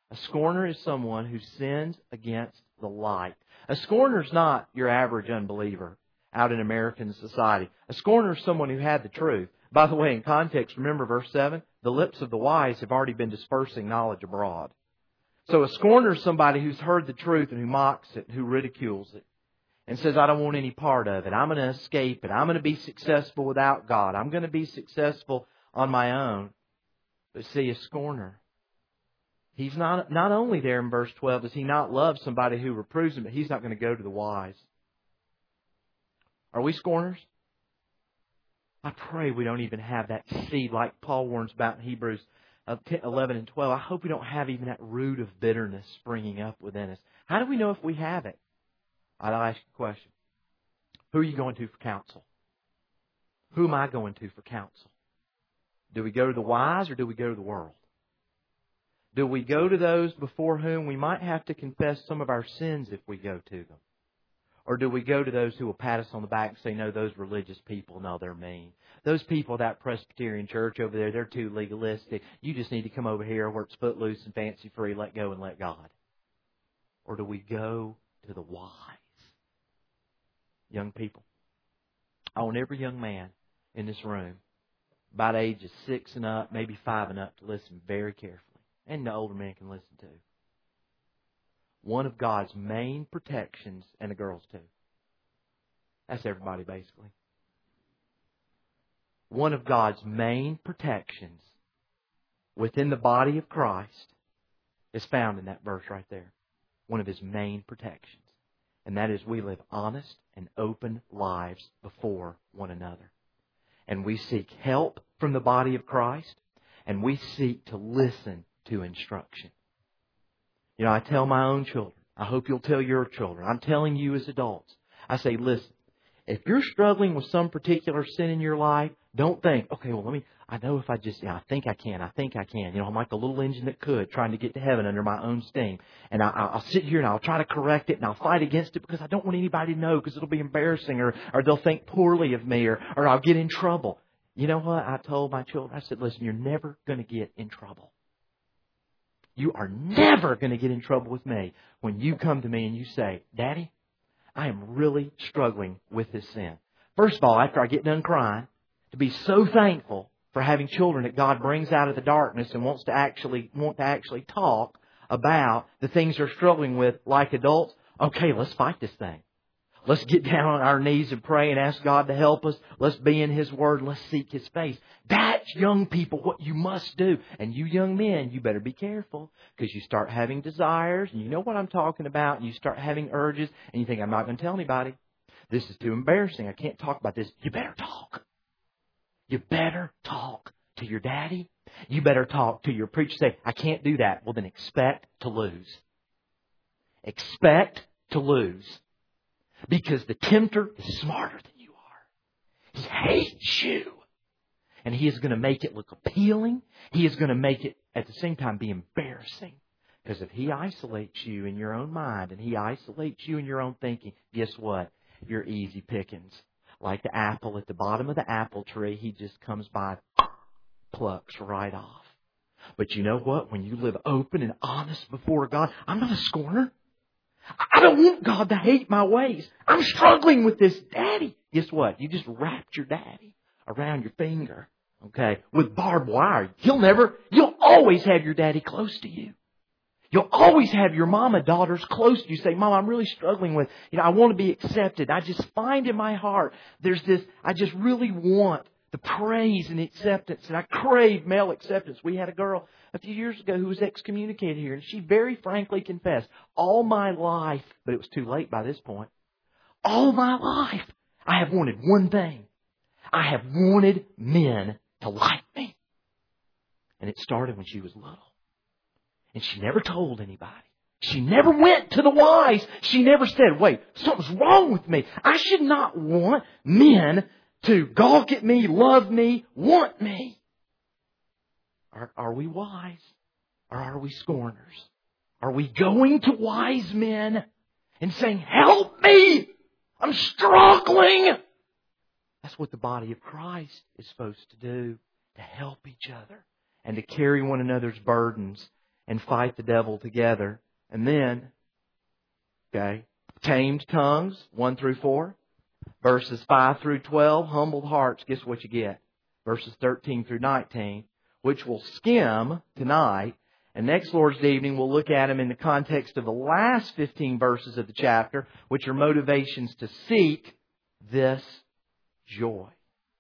A scorner is someone who sins against the light. A scorner is not your average unbeliever out in American society. A scorner is someone who had the truth. By the way, in context, remember verse 7? The lips of the wise have already been dispersing knowledge abroad. So a scorner is somebody who's heard the truth and who mocks it, who ridicules it, and says, I don't want any part of it. I'm going to escape it. I'm going to be successful without God. I'm going to be successful on my own. But see, a scorner, he's not only there in verse 12 does he not love somebody who reproves him, but he's not going to go to the wise. Are we scorners? I pray we don't even have that seed like Paul warns about in Hebrews 11 and 12. I hope we don't have even that root of bitterness springing up within us. How do we know if we have it? I'll ask you a question. Who are you going to for counsel? Who am I going to for counsel? Do we go to the wise or do we go to the world? Do we go to those before whom we might have to confess some of our sins if we go to them? Or do we go to those who will pat us on the back and say, no, those religious people, no, they're mean. Those people, that Presbyterian church over there, they're too legalistic. You just need to come over here where it's footloose and fancy free, let go and let God. Or do we go to the wise? Young people, I want every young man in this room, about ages 6 and up, maybe 5 and up, to listen very carefully. And the older man can listen too. One of God's main protections, and the girls too. That's everybody basically. One of God's main protections within the body of Christ is found in that verse right there. One of His main protections. And that is we live honest and open lives before one another. And we seek help from the body of Christ. And we seek to listen to instruction. You know, I tell my own children. I hope you'll tell your children. I'm telling you as adults. I say, listen, if you're struggling with some particular sin in your life, don't think, okay, well, I know if I just, I think I can. You know, I'm like a little engine that could, trying to get to heaven under my own steam. And I'll sit here and I'll try to correct it and I'll fight against it because I don't want anybody to know because it'll be embarrassing or they'll think poorly of me or I'll get in trouble. You know what? I told my children, I said, listen, you're never going to get in trouble. You are never going to get in trouble with me when you come to me and you say, Daddy, I am really struggling with this sin. First of all, after I get done crying, to be so thankful for having children that God brings out of the darkness and want to actually talk about the things they're struggling with like adults. Okay, let's fight this thing. Let's get down on our knees and pray and ask God to help us. Let's be in His Word. Let's seek His face. That's, young people, what you must do. And you young men, you better be careful because you start having desires, and you know what I'm talking about, and you start having urges, and you think, I'm not going to tell anybody. This is too embarrassing. I can't talk about this. You better talk. You better talk to your daddy. You better talk to your preacher. Say, I can't do that. Well, then expect to lose. Expect to lose. Because the tempter is smarter than you are. He hates you. And he is going to make it look appealing. He is going to make it, at the same time, be embarrassing. Because if he isolates you in your own mind and he isolates you in your own thinking, guess what? You're easy pickings. Like the apple at the bottom of the apple tree, he just comes by, plucks right off. But you know what? When you live open and honest before God, I'm not a scorner. I don't want God to hate my ways. I'm struggling with this, Daddy. Guess what? You just wrapped your daddy around your finger, okay, with barbed wire. You'll always have your daddy close to you. You'll always have your mama daughters close to you. Say, Mom, I'm really struggling with, I want to be accepted. I just find in my heart, I just really want the praise and the acceptance. And I crave male acceptance. We had a girl a few years ago who was excommunicated here. And she very frankly confessed, all my life, but it was too late by this point, all my life, I have wanted one thing. I have wanted men to like me. And it started when she was little. And she never told anybody. She never went to the wise. She never said, wait, something's wrong with me. I should not want men to gawk at me, love me, want me. Are we wise? Or are we scorners? Are we going to wise men and saying, help me! I'm struggling! That's what the body of Christ is supposed to do. To help each other. And to carry one another's burdens. and fight the devil together. And then, tamed tongues, 1 through 4. Verses 5 through 12, humbled hearts, guess what you get? Verses 13 through 19, which we'll skim tonight. And next Lord's Day evening, we'll look at them in the context of the last 15 verses of the chapter, which are motivations to seek this joy.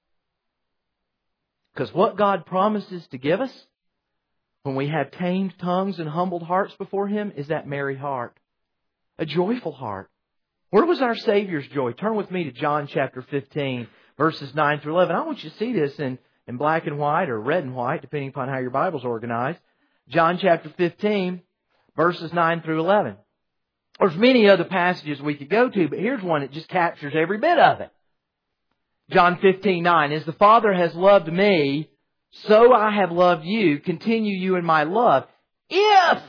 Because what God promises to give us when we have tamed tongues and humbled hearts before Him is that merry heart, a joyful heart. Where was our Savior's joy? Turn with me to John chapter 15, verses 9 through 11. I want you to see this in black and white or red and white, depending upon how your Bible's organized. John chapter 15, verses 9 through 11. There's many other passages we could go to, but here's one that just captures every bit of it. John 15:9, as the Father has loved me, so I have loved you. Continue you in my love. If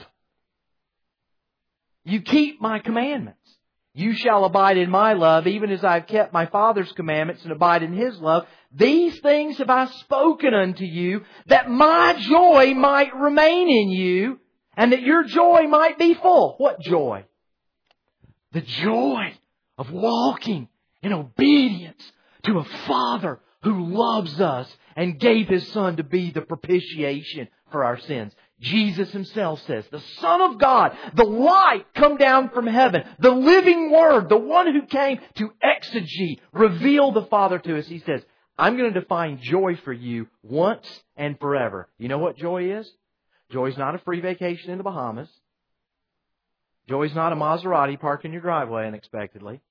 you keep my commandments, you shall abide in my love, even as I have kept my Father's commandments and abide in His love. These things have I spoken unto you, that my joy might remain in you, and that your joy might be full. What joy? The joy of walking in obedience to a Father who loves us and gave His Son to be the propitiation for our sins. Jesus Himself says, the Son of God, the light come down from heaven, the living Word, the one who came to exegete, reveal the Father to us. He says, I'm going to define joy for you once and forever. You know what joy is? Joy is not a free vacation in the Bahamas. Joy is not a Maserati parked in your driveway unexpectedly.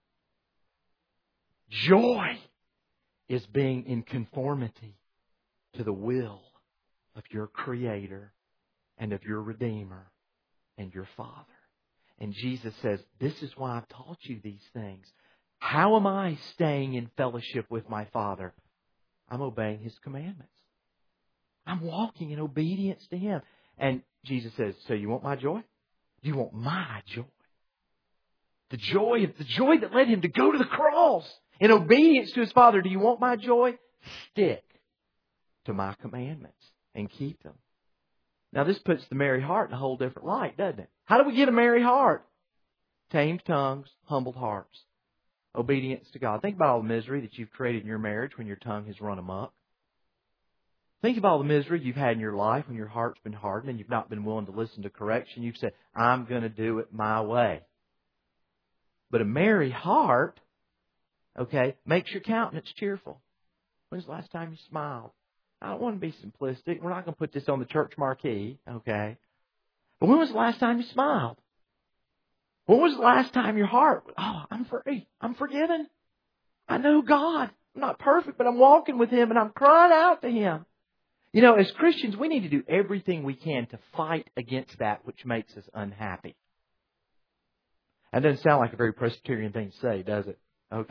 Joy is being in conformity to the will of your Creator and of your Redeemer and your Father. And Jesus says, this is why I've taught you these things. How am I staying in fellowship with my Father? I'm obeying His commandments. I'm walking in obedience to Him. And Jesus says, so you want my joy? You want my joy? The joy that led Him to go to the cross in obedience to His Father. Do you want my joy? Stick to my commandments and keep them. Now this puts the merry heart in a whole different light, doesn't it? How do we get a merry heart? Tamed tongues, humbled hearts. Obedience to God. Think about all the misery that you've created in your marriage when your tongue has run amok. Think of all the misery you've had in your life when your heart's been hardened and you've not been willing to listen to correction. You've said, I'm going to do it my way. But a merry heart, makes your countenance cheerful. When's the last time you smiled? I don't want to be simplistic. We're not going to put this on the church marquee, But when was the last time you smiled? When was the last time your heart, I'm free. I'm forgiven. I know God. I'm not perfect, but I'm walking with Him and I'm crying out to Him. You know, as Christians, we need to do everything we can to fight against that which makes us unhappy. That doesn't sound like a very Presbyterian thing to say, does it?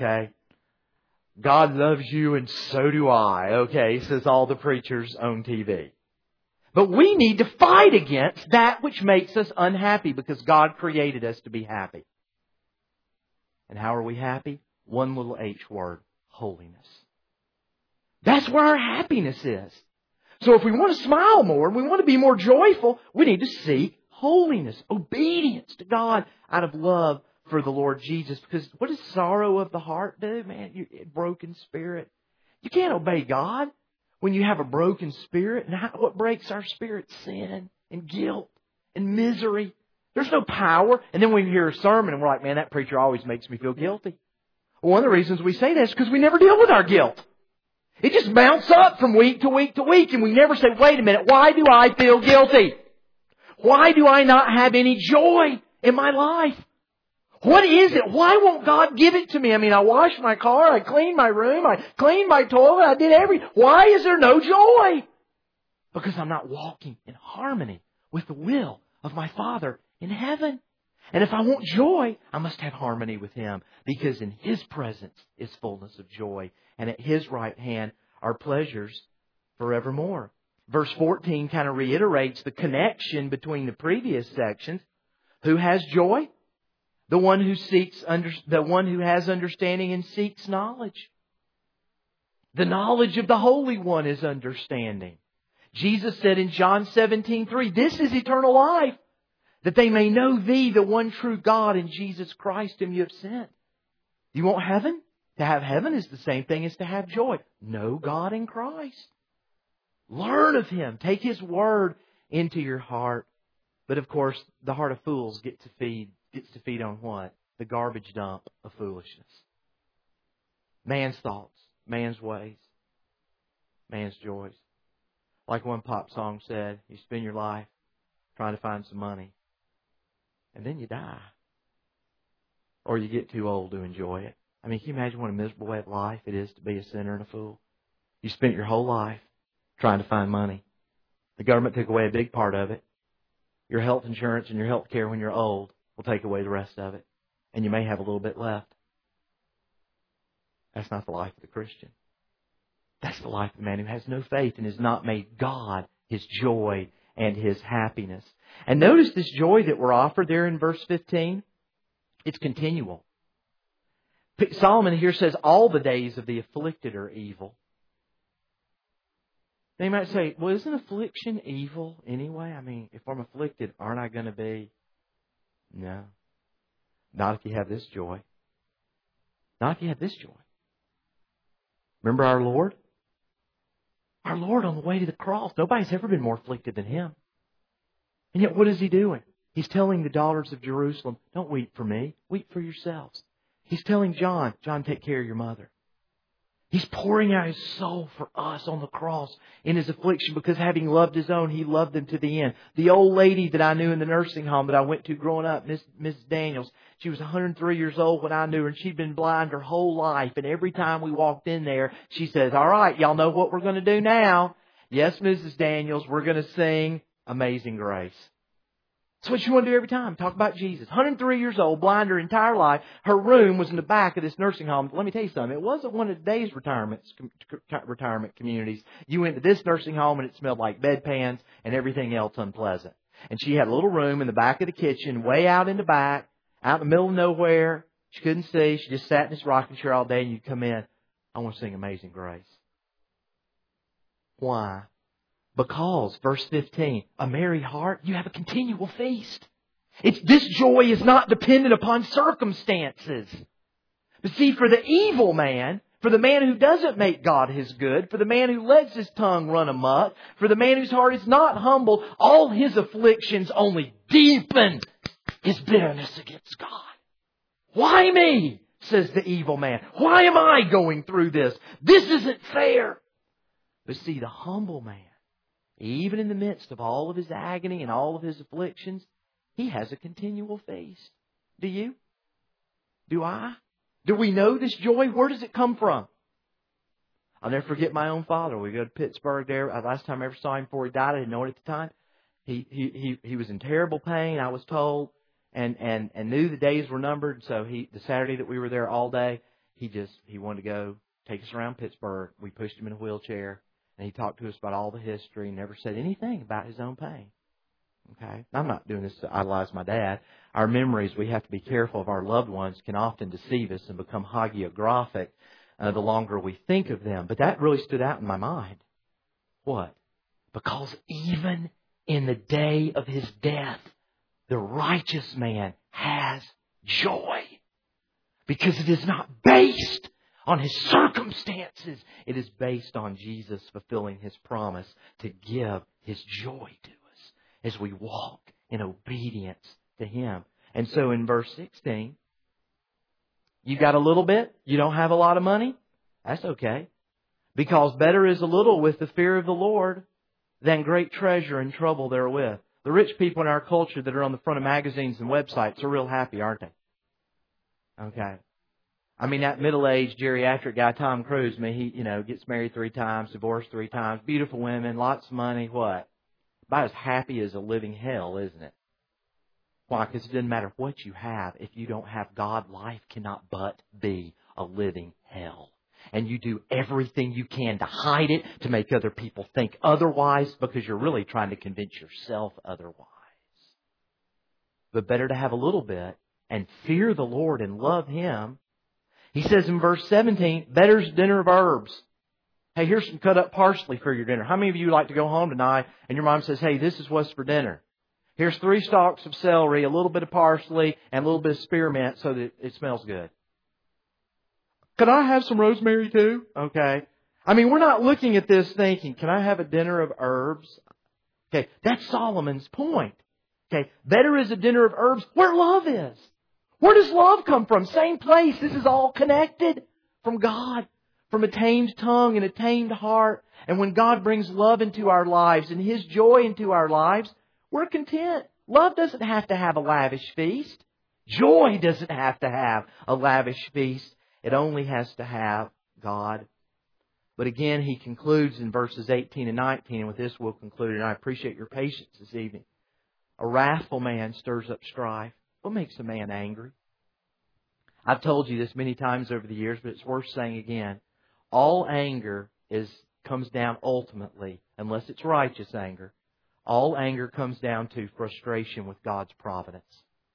God loves you and so do I, says all the preachers on TV. But we need to fight against that which makes us unhappy because God created us to be happy. And how are we happy? One little H word, holiness. That's where our happiness is. So if we want to smile more and we want to be more joyful, we need to seek holiness, obedience to God out of love for the Lord Jesus. Because what does sorrow of the heart do? Man, you broken spirit. You can't obey God when you have a broken spirit. And what breaks our spirit? Sin and guilt and misery. There's no power. And then we hear a sermon and we're like, man, that preacher always makes me feel guilty. Well, one of the reasons we say that is because we never deal with our guilt. It just mounts up from week to week to week. And we never say, wait a minute, why do I feel guilty? Why do I not have any joy in my life? What is it? Why won't God give it to me? I mean, I washed my car, I cleaned my room, I cleaned my toilet, I did everything. Why is there no joy? Because I'm not walking in harmony with the will of my Father in heaven. And if I want joy, I must have harmony with Him, because in His presence is fullness of joy, and at His right hand are pleasures forevermore. Verse 14 kind of reiterates the connection between the previous sections. Who has joy? The one who has understanding and seeks knowledge. The knowledge of the Holy One is understanding. Jesus said in John 17:3, this is eternal life, that they may know Thee, the one true God, and Jesus Christ, whom You have sent. You want heaven? To have heaven is the same thing as to have joy. Know God in Christ. Learn of Him. Take His Word into your heart. But of course, the heart of fools gets to feed on what? The garbage dump of foolishness. Man's thoughts, man's ways, man's joys. Like one pop song said, you spend your life trying to find some money, and then you die. Or you get too old to enjoy it. I mean, can you imagine what a miserable way of life it is to be a sinner and a fool? You spent your whole life trying to find money. The government took away a big part of it. Your health insurance and your health care when you're old will take away the rest of it. And you may have a little bit left. That's not the life of the Christian. That's the life of the man who has no faith and has not made God his joy and his happiness. And notice this joy that we're offered there in verse 15. It's continual. Solomon here says all the days of the afflicted are evil. They might say, well, isn't affliction evil anyway? I mean, if I'm afflicted, aren't I going to be? No. Not if you have this joy. Not if you have this joy. Remember our Lord? Our Lord on the way to the cross. Nobody's ever been more afflicted than Him. And yet what is He doing? He's telling the daughters of Jerusalem, don't weep for me. Weep for yourselves. He's telling John, take care of your mother. He's pouring out His soul for us on the cross in His affliction because having loved His own, He loved them to the end. The old lady that I knew in the nursing home that I went to growing up, Miss Daniels, she was 103 years old when I knew her, and she'd been blind her whole life. And every time we walked in there, she says, all right, y'all know what we're going to do now. Yes, Mrs. Daniels, we're going to sing Amazing Grace. That's what she wanted to do every time. Talk about Jesus. 103 years old, blind her entire life. Her room was in the back of this nursing home. Let me tell you something. It wasn't one of today's retirement communities. You went to this nursing home and it smelled like bedpans and everything else unpleasant. And she had a little room in the back of the kitchen, way out in the back, out in the middle of nowhere. She couldn't see. She just sat in this rocking chair all day, and you'd come in. I want to sing Amazing Grace. Why? Because, verse 15, a merry heart, you have a continual feast. This joy is not dependent upon circumstances. But see, for the evil man, for the man who doesn't make God his good, for the man who lets his tongue run amok, for the man whose heart is not humble, all his afflictions only deepen his bitterness against God. Why me? Says the evil man. Why am I going through this? This isn't fair. But see, the humble man, even in the midst of all of his agony and all of his afflictions, he has a continual feast. Do you? Do I? Do we know this joy? Where does it come from? I'll never forget my own father. We go to Pittsburgh there. Last time I ever saw him before he died, I didn't know it at the time. He was in terrible pain, I was told, and knew the days were numbered. So the Saturday that we were there all day, he wanted to go take us around Pittsburgh. We pushed him in a wheelchair. And he talked to us about all the history and never said anything about his own pain. Okay? I'm not doing this to idolize my dad. Our memories, we have to be careful of our loved ones, can often deceive us and become hagiographic the longer we think of them. But that really stood out in my mind. What? Because even in the day of his death, the righteous man has joy. Because it is not based on his circumstances. It is based on Jesus fulfilling His promise to give His joy to us as we walk in obedience to Him. And so in verse 16, you got a little bit, you don't have a lot of money, that's okay. Because better is a little with the fear of the Lord than great treasure and trouble therewith. The rich people in our culture that are on the front of magazines and websites are real happy, aren't they? Okay. I mean, that middle-aged geriatric guy, Tom Cruise, he gets married 3 times, divorced 3 times, beautiful women, lots of money, what? About as happy as a living hell, isn't it? Why? Because it doesn't matter what you have. If you don't have God, life cannot but be a living hell. And you do everything you can to hide it, to make other people think otherwise, because you're really trying to convince yourself otherwise. But better to have a little bit and fear the Lord and love Him. He says in verse 17, better's dinner of herbs Hey, here's some cut up parsley for your dinner. How many of you like to go home tonight and your mom says, hey, this is what's for dinner? Here's 3 stalks of celery, a little bit of parsley, and a little bit of spearmint so that it smells good. Can I have some rosemary too? Okay. I mean, we're not looking at this thinking, can I have a dinner of herbs? Okay, that's Solomon's point. Okay, better is a dinner of herbs where love is. Where does love come from? Same place. This is all connected from God. From a tamed tongue and a tamed heart. And when God brings love into our lives and His joy into our lives, we're content. Love doesn't have to have a lavish feast. Joy doesn't have to have a lavish feast. It only has to have God. But again, he concludes in verses 18 and 19, and with this we'll conclude, and I appreciate your patience this evening. A wrathful man stirs up strife. What makes a man angry? I've told you this many times over the years, but it's worth saying again. All anger comes down ultimately, unless it's righteous anger, all anger comes down to frustration with God's providence.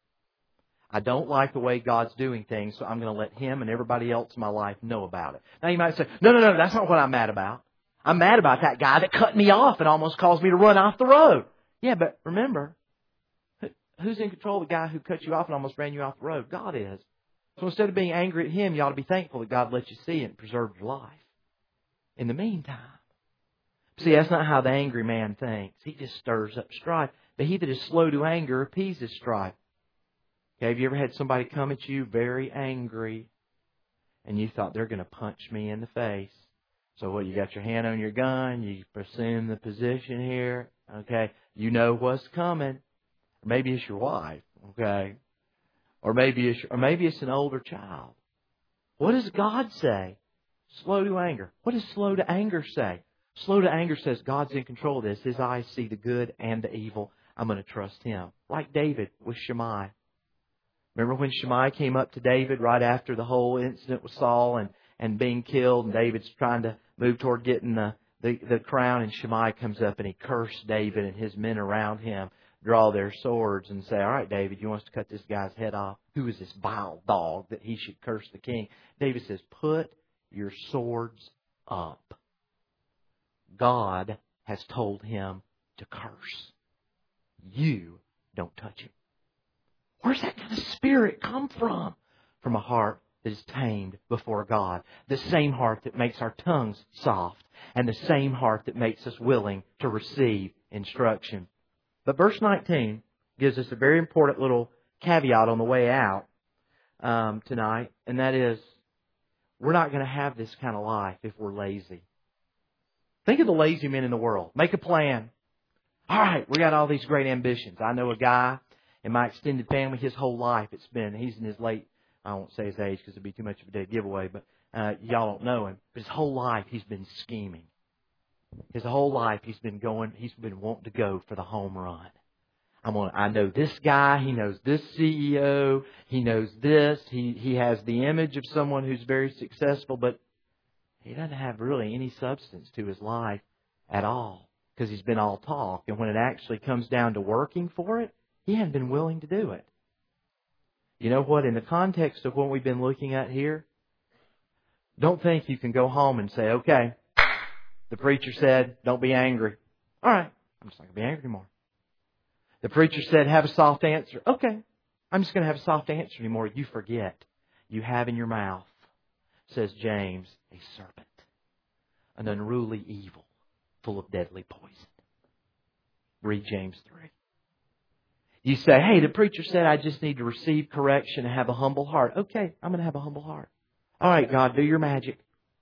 I don't like the way God's doing things, so I'm going to let Him and everybody else in my life know about it. Now you might say, no, that's not what I'm mad about. I'm mad about that guy that cut me off and almost caused me to run off the road. Yeah, but remember, who's in control of the guy who cut you off and almost ran you off the road? God is. So instead of being angry at him, you ought to be thankful that God let you see it and preserved your life. In the meantime, see, that's not how the angry man thinks. He just stirs up strife. But he that is slow to anger appeases strife. Okay, have you ever had somebody come at you very angry and you thought they're going to punch me in the face? So what, you got your hand on your gun, you assume the position here, okay? You know what's coming. Or maybe it's your wife, okay? Or maybe it's an older child. What does God say? Slow to anger. What does slow to anger say? Slow to anger says God's in control of this. His eyes see the good and the evil. I'm going to trust Him. Like David with Shimei. Remember when Shimei came up to David right after the whole incident with Saul and being killed, and David's trying to move toward getting the crown, and Shimei comes up and he cursed David, and his men around him draw their swords and say, all right, David, you want us to cut this guy's head off? Who is this vile dog that he should curse the king? David says, put your swords up. God has told him to curse. You don't touch him. Where's that kind of spirit come from? From a heart that is tamed before God. The same heart that makes our tongues soft. And the same heart that makes us willing to receive instruction. But verse 19 gives us a very important little caveat on the way out tonight. And that is, we're not going to have this kind of life if we're lazy. Think of the lazy men in the world. Make a plan. All right, we got all these great ambitions. I know a guy in my extended family, his whole life he's in his late, I won't say his age because it'd be too much of a dead giveaway, but y'all don't know him. But his whole life he's been scheming. His whole life he's been wanting to go for the home run. I know this guy, he knows this CEO, he knows this, he has the image of someone who's very successful, but he doesn't have really any substance to his life at all because he's been all talk. And when it actually comes down to working for it, he hadn't been willing to do it. You know what? In the context of what we've been looking at here, don't think you can go home and say, okay, the preacher said, don't be angry. All right, I'm just not going to be angry anymore. The preacher said, have a soft answer. Okay, I'm just going to have a soft answer anymore. You forget. You have in your mouth, says James, a serpent, an unruly evil, full of deadly poison. Read James 3. You say, hey, the preacher said I just need to receive correction and have a humble heart. Okay, I'm going to have a humble heart. All right, God, do your magic.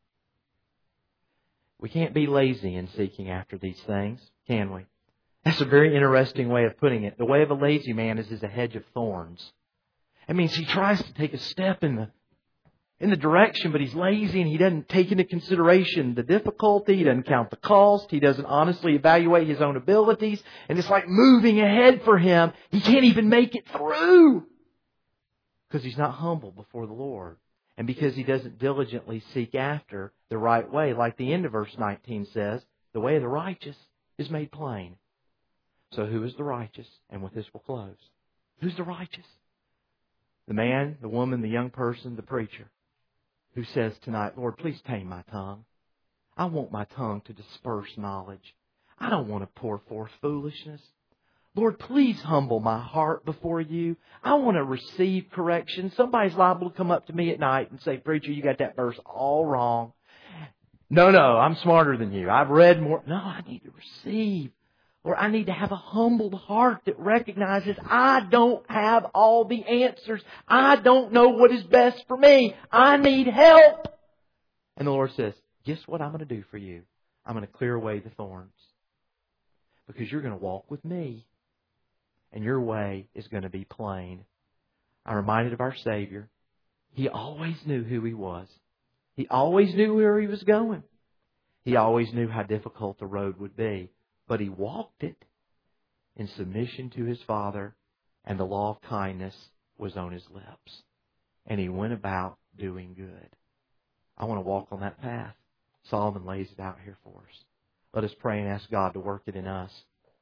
We can't be lazy in seeking after these things, can we? That's a very interesting way of putting it. The way of a lazy man is a hedge of thorns. It means he tries to take a step in the direction, but he's lazy and he doesn't take into consideration the difficulty. He doesn't count the cost. He doesn't honestly evaluate his own abilities. And it's like moving ahead for him. He can't even make it through because he's not humble before the Lord. And because he doesn't diligently seek after the right way, like the end of verse 19 says, the way of the righteous is made plain. So who is the righteous? And with this we'll close. Who's the righteous? The man, the woman, the young person, the preacher, who says tonight, Lord, please tame my tongue. I want my tongue to disperse knowledge. I don't want to pour forth foolishness. Lord, please humble my heart before You. I want to receive correction. Somebody's liable to come up to me at night and say, "Preacher, you got that verse all wrong." No, I'm smarter than you. I've read more. No, I need to receive. Lord, I need to have a humbled heart that recognizes I don't have all the answers. I don't know what is best for me. I need help. And the Lord says, guess what I'm going to do for you? I'm going to clear away the thorns. Because you're going to walk with Me. And your way is going to be plain. I'm reminded of our Savior. He always knew who He was. He always knew where He was going. He always knew how difficult the road would be. But He walked it in submission to His Father, and the law of kindness was on His lips. And He went about doing good. I want to walk on that path. Solomon lays it out here for us. Let us pray and ask God to work it in us.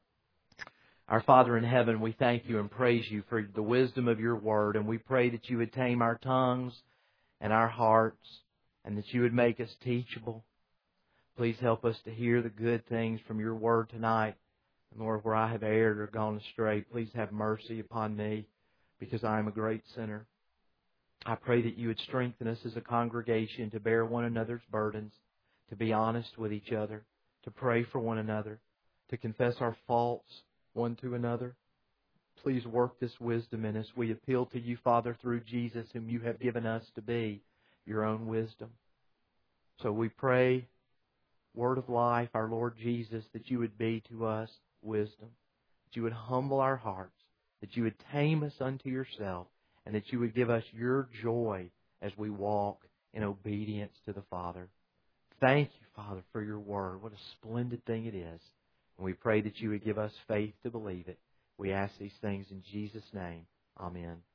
Our Father in heaven, we thank You and praise You for the wisdom of Your Word, and we pray that You would tame our tongues and our hearts, and that You would make us teachable. Please help us to hear the good things from Your Word tonight. And Lord, where I have erred or gone astray, please have mercy upon me, because I am a great sinner. I pray that You would strengthen us as a congregation to bear one another's burdens, to be honest with each other, to pray for one another, to confess our faults one to another. Please work this wisdom in us. We appeal to You, Father, through Jesus, whom You have given us to be Your own wisdom. So we pray, Word of life, our Lord Jesus, that You would be to us wisdom, that You would humble our hearts, that You would tame us unto Yourself, and that You would give us Your joy as we walk in obedience to the Father. Thank You, Father, for Your Word. What a splendid thing it is. And we pray that You would give us faith to believe it. We ask these things in Jesus' name. Amen.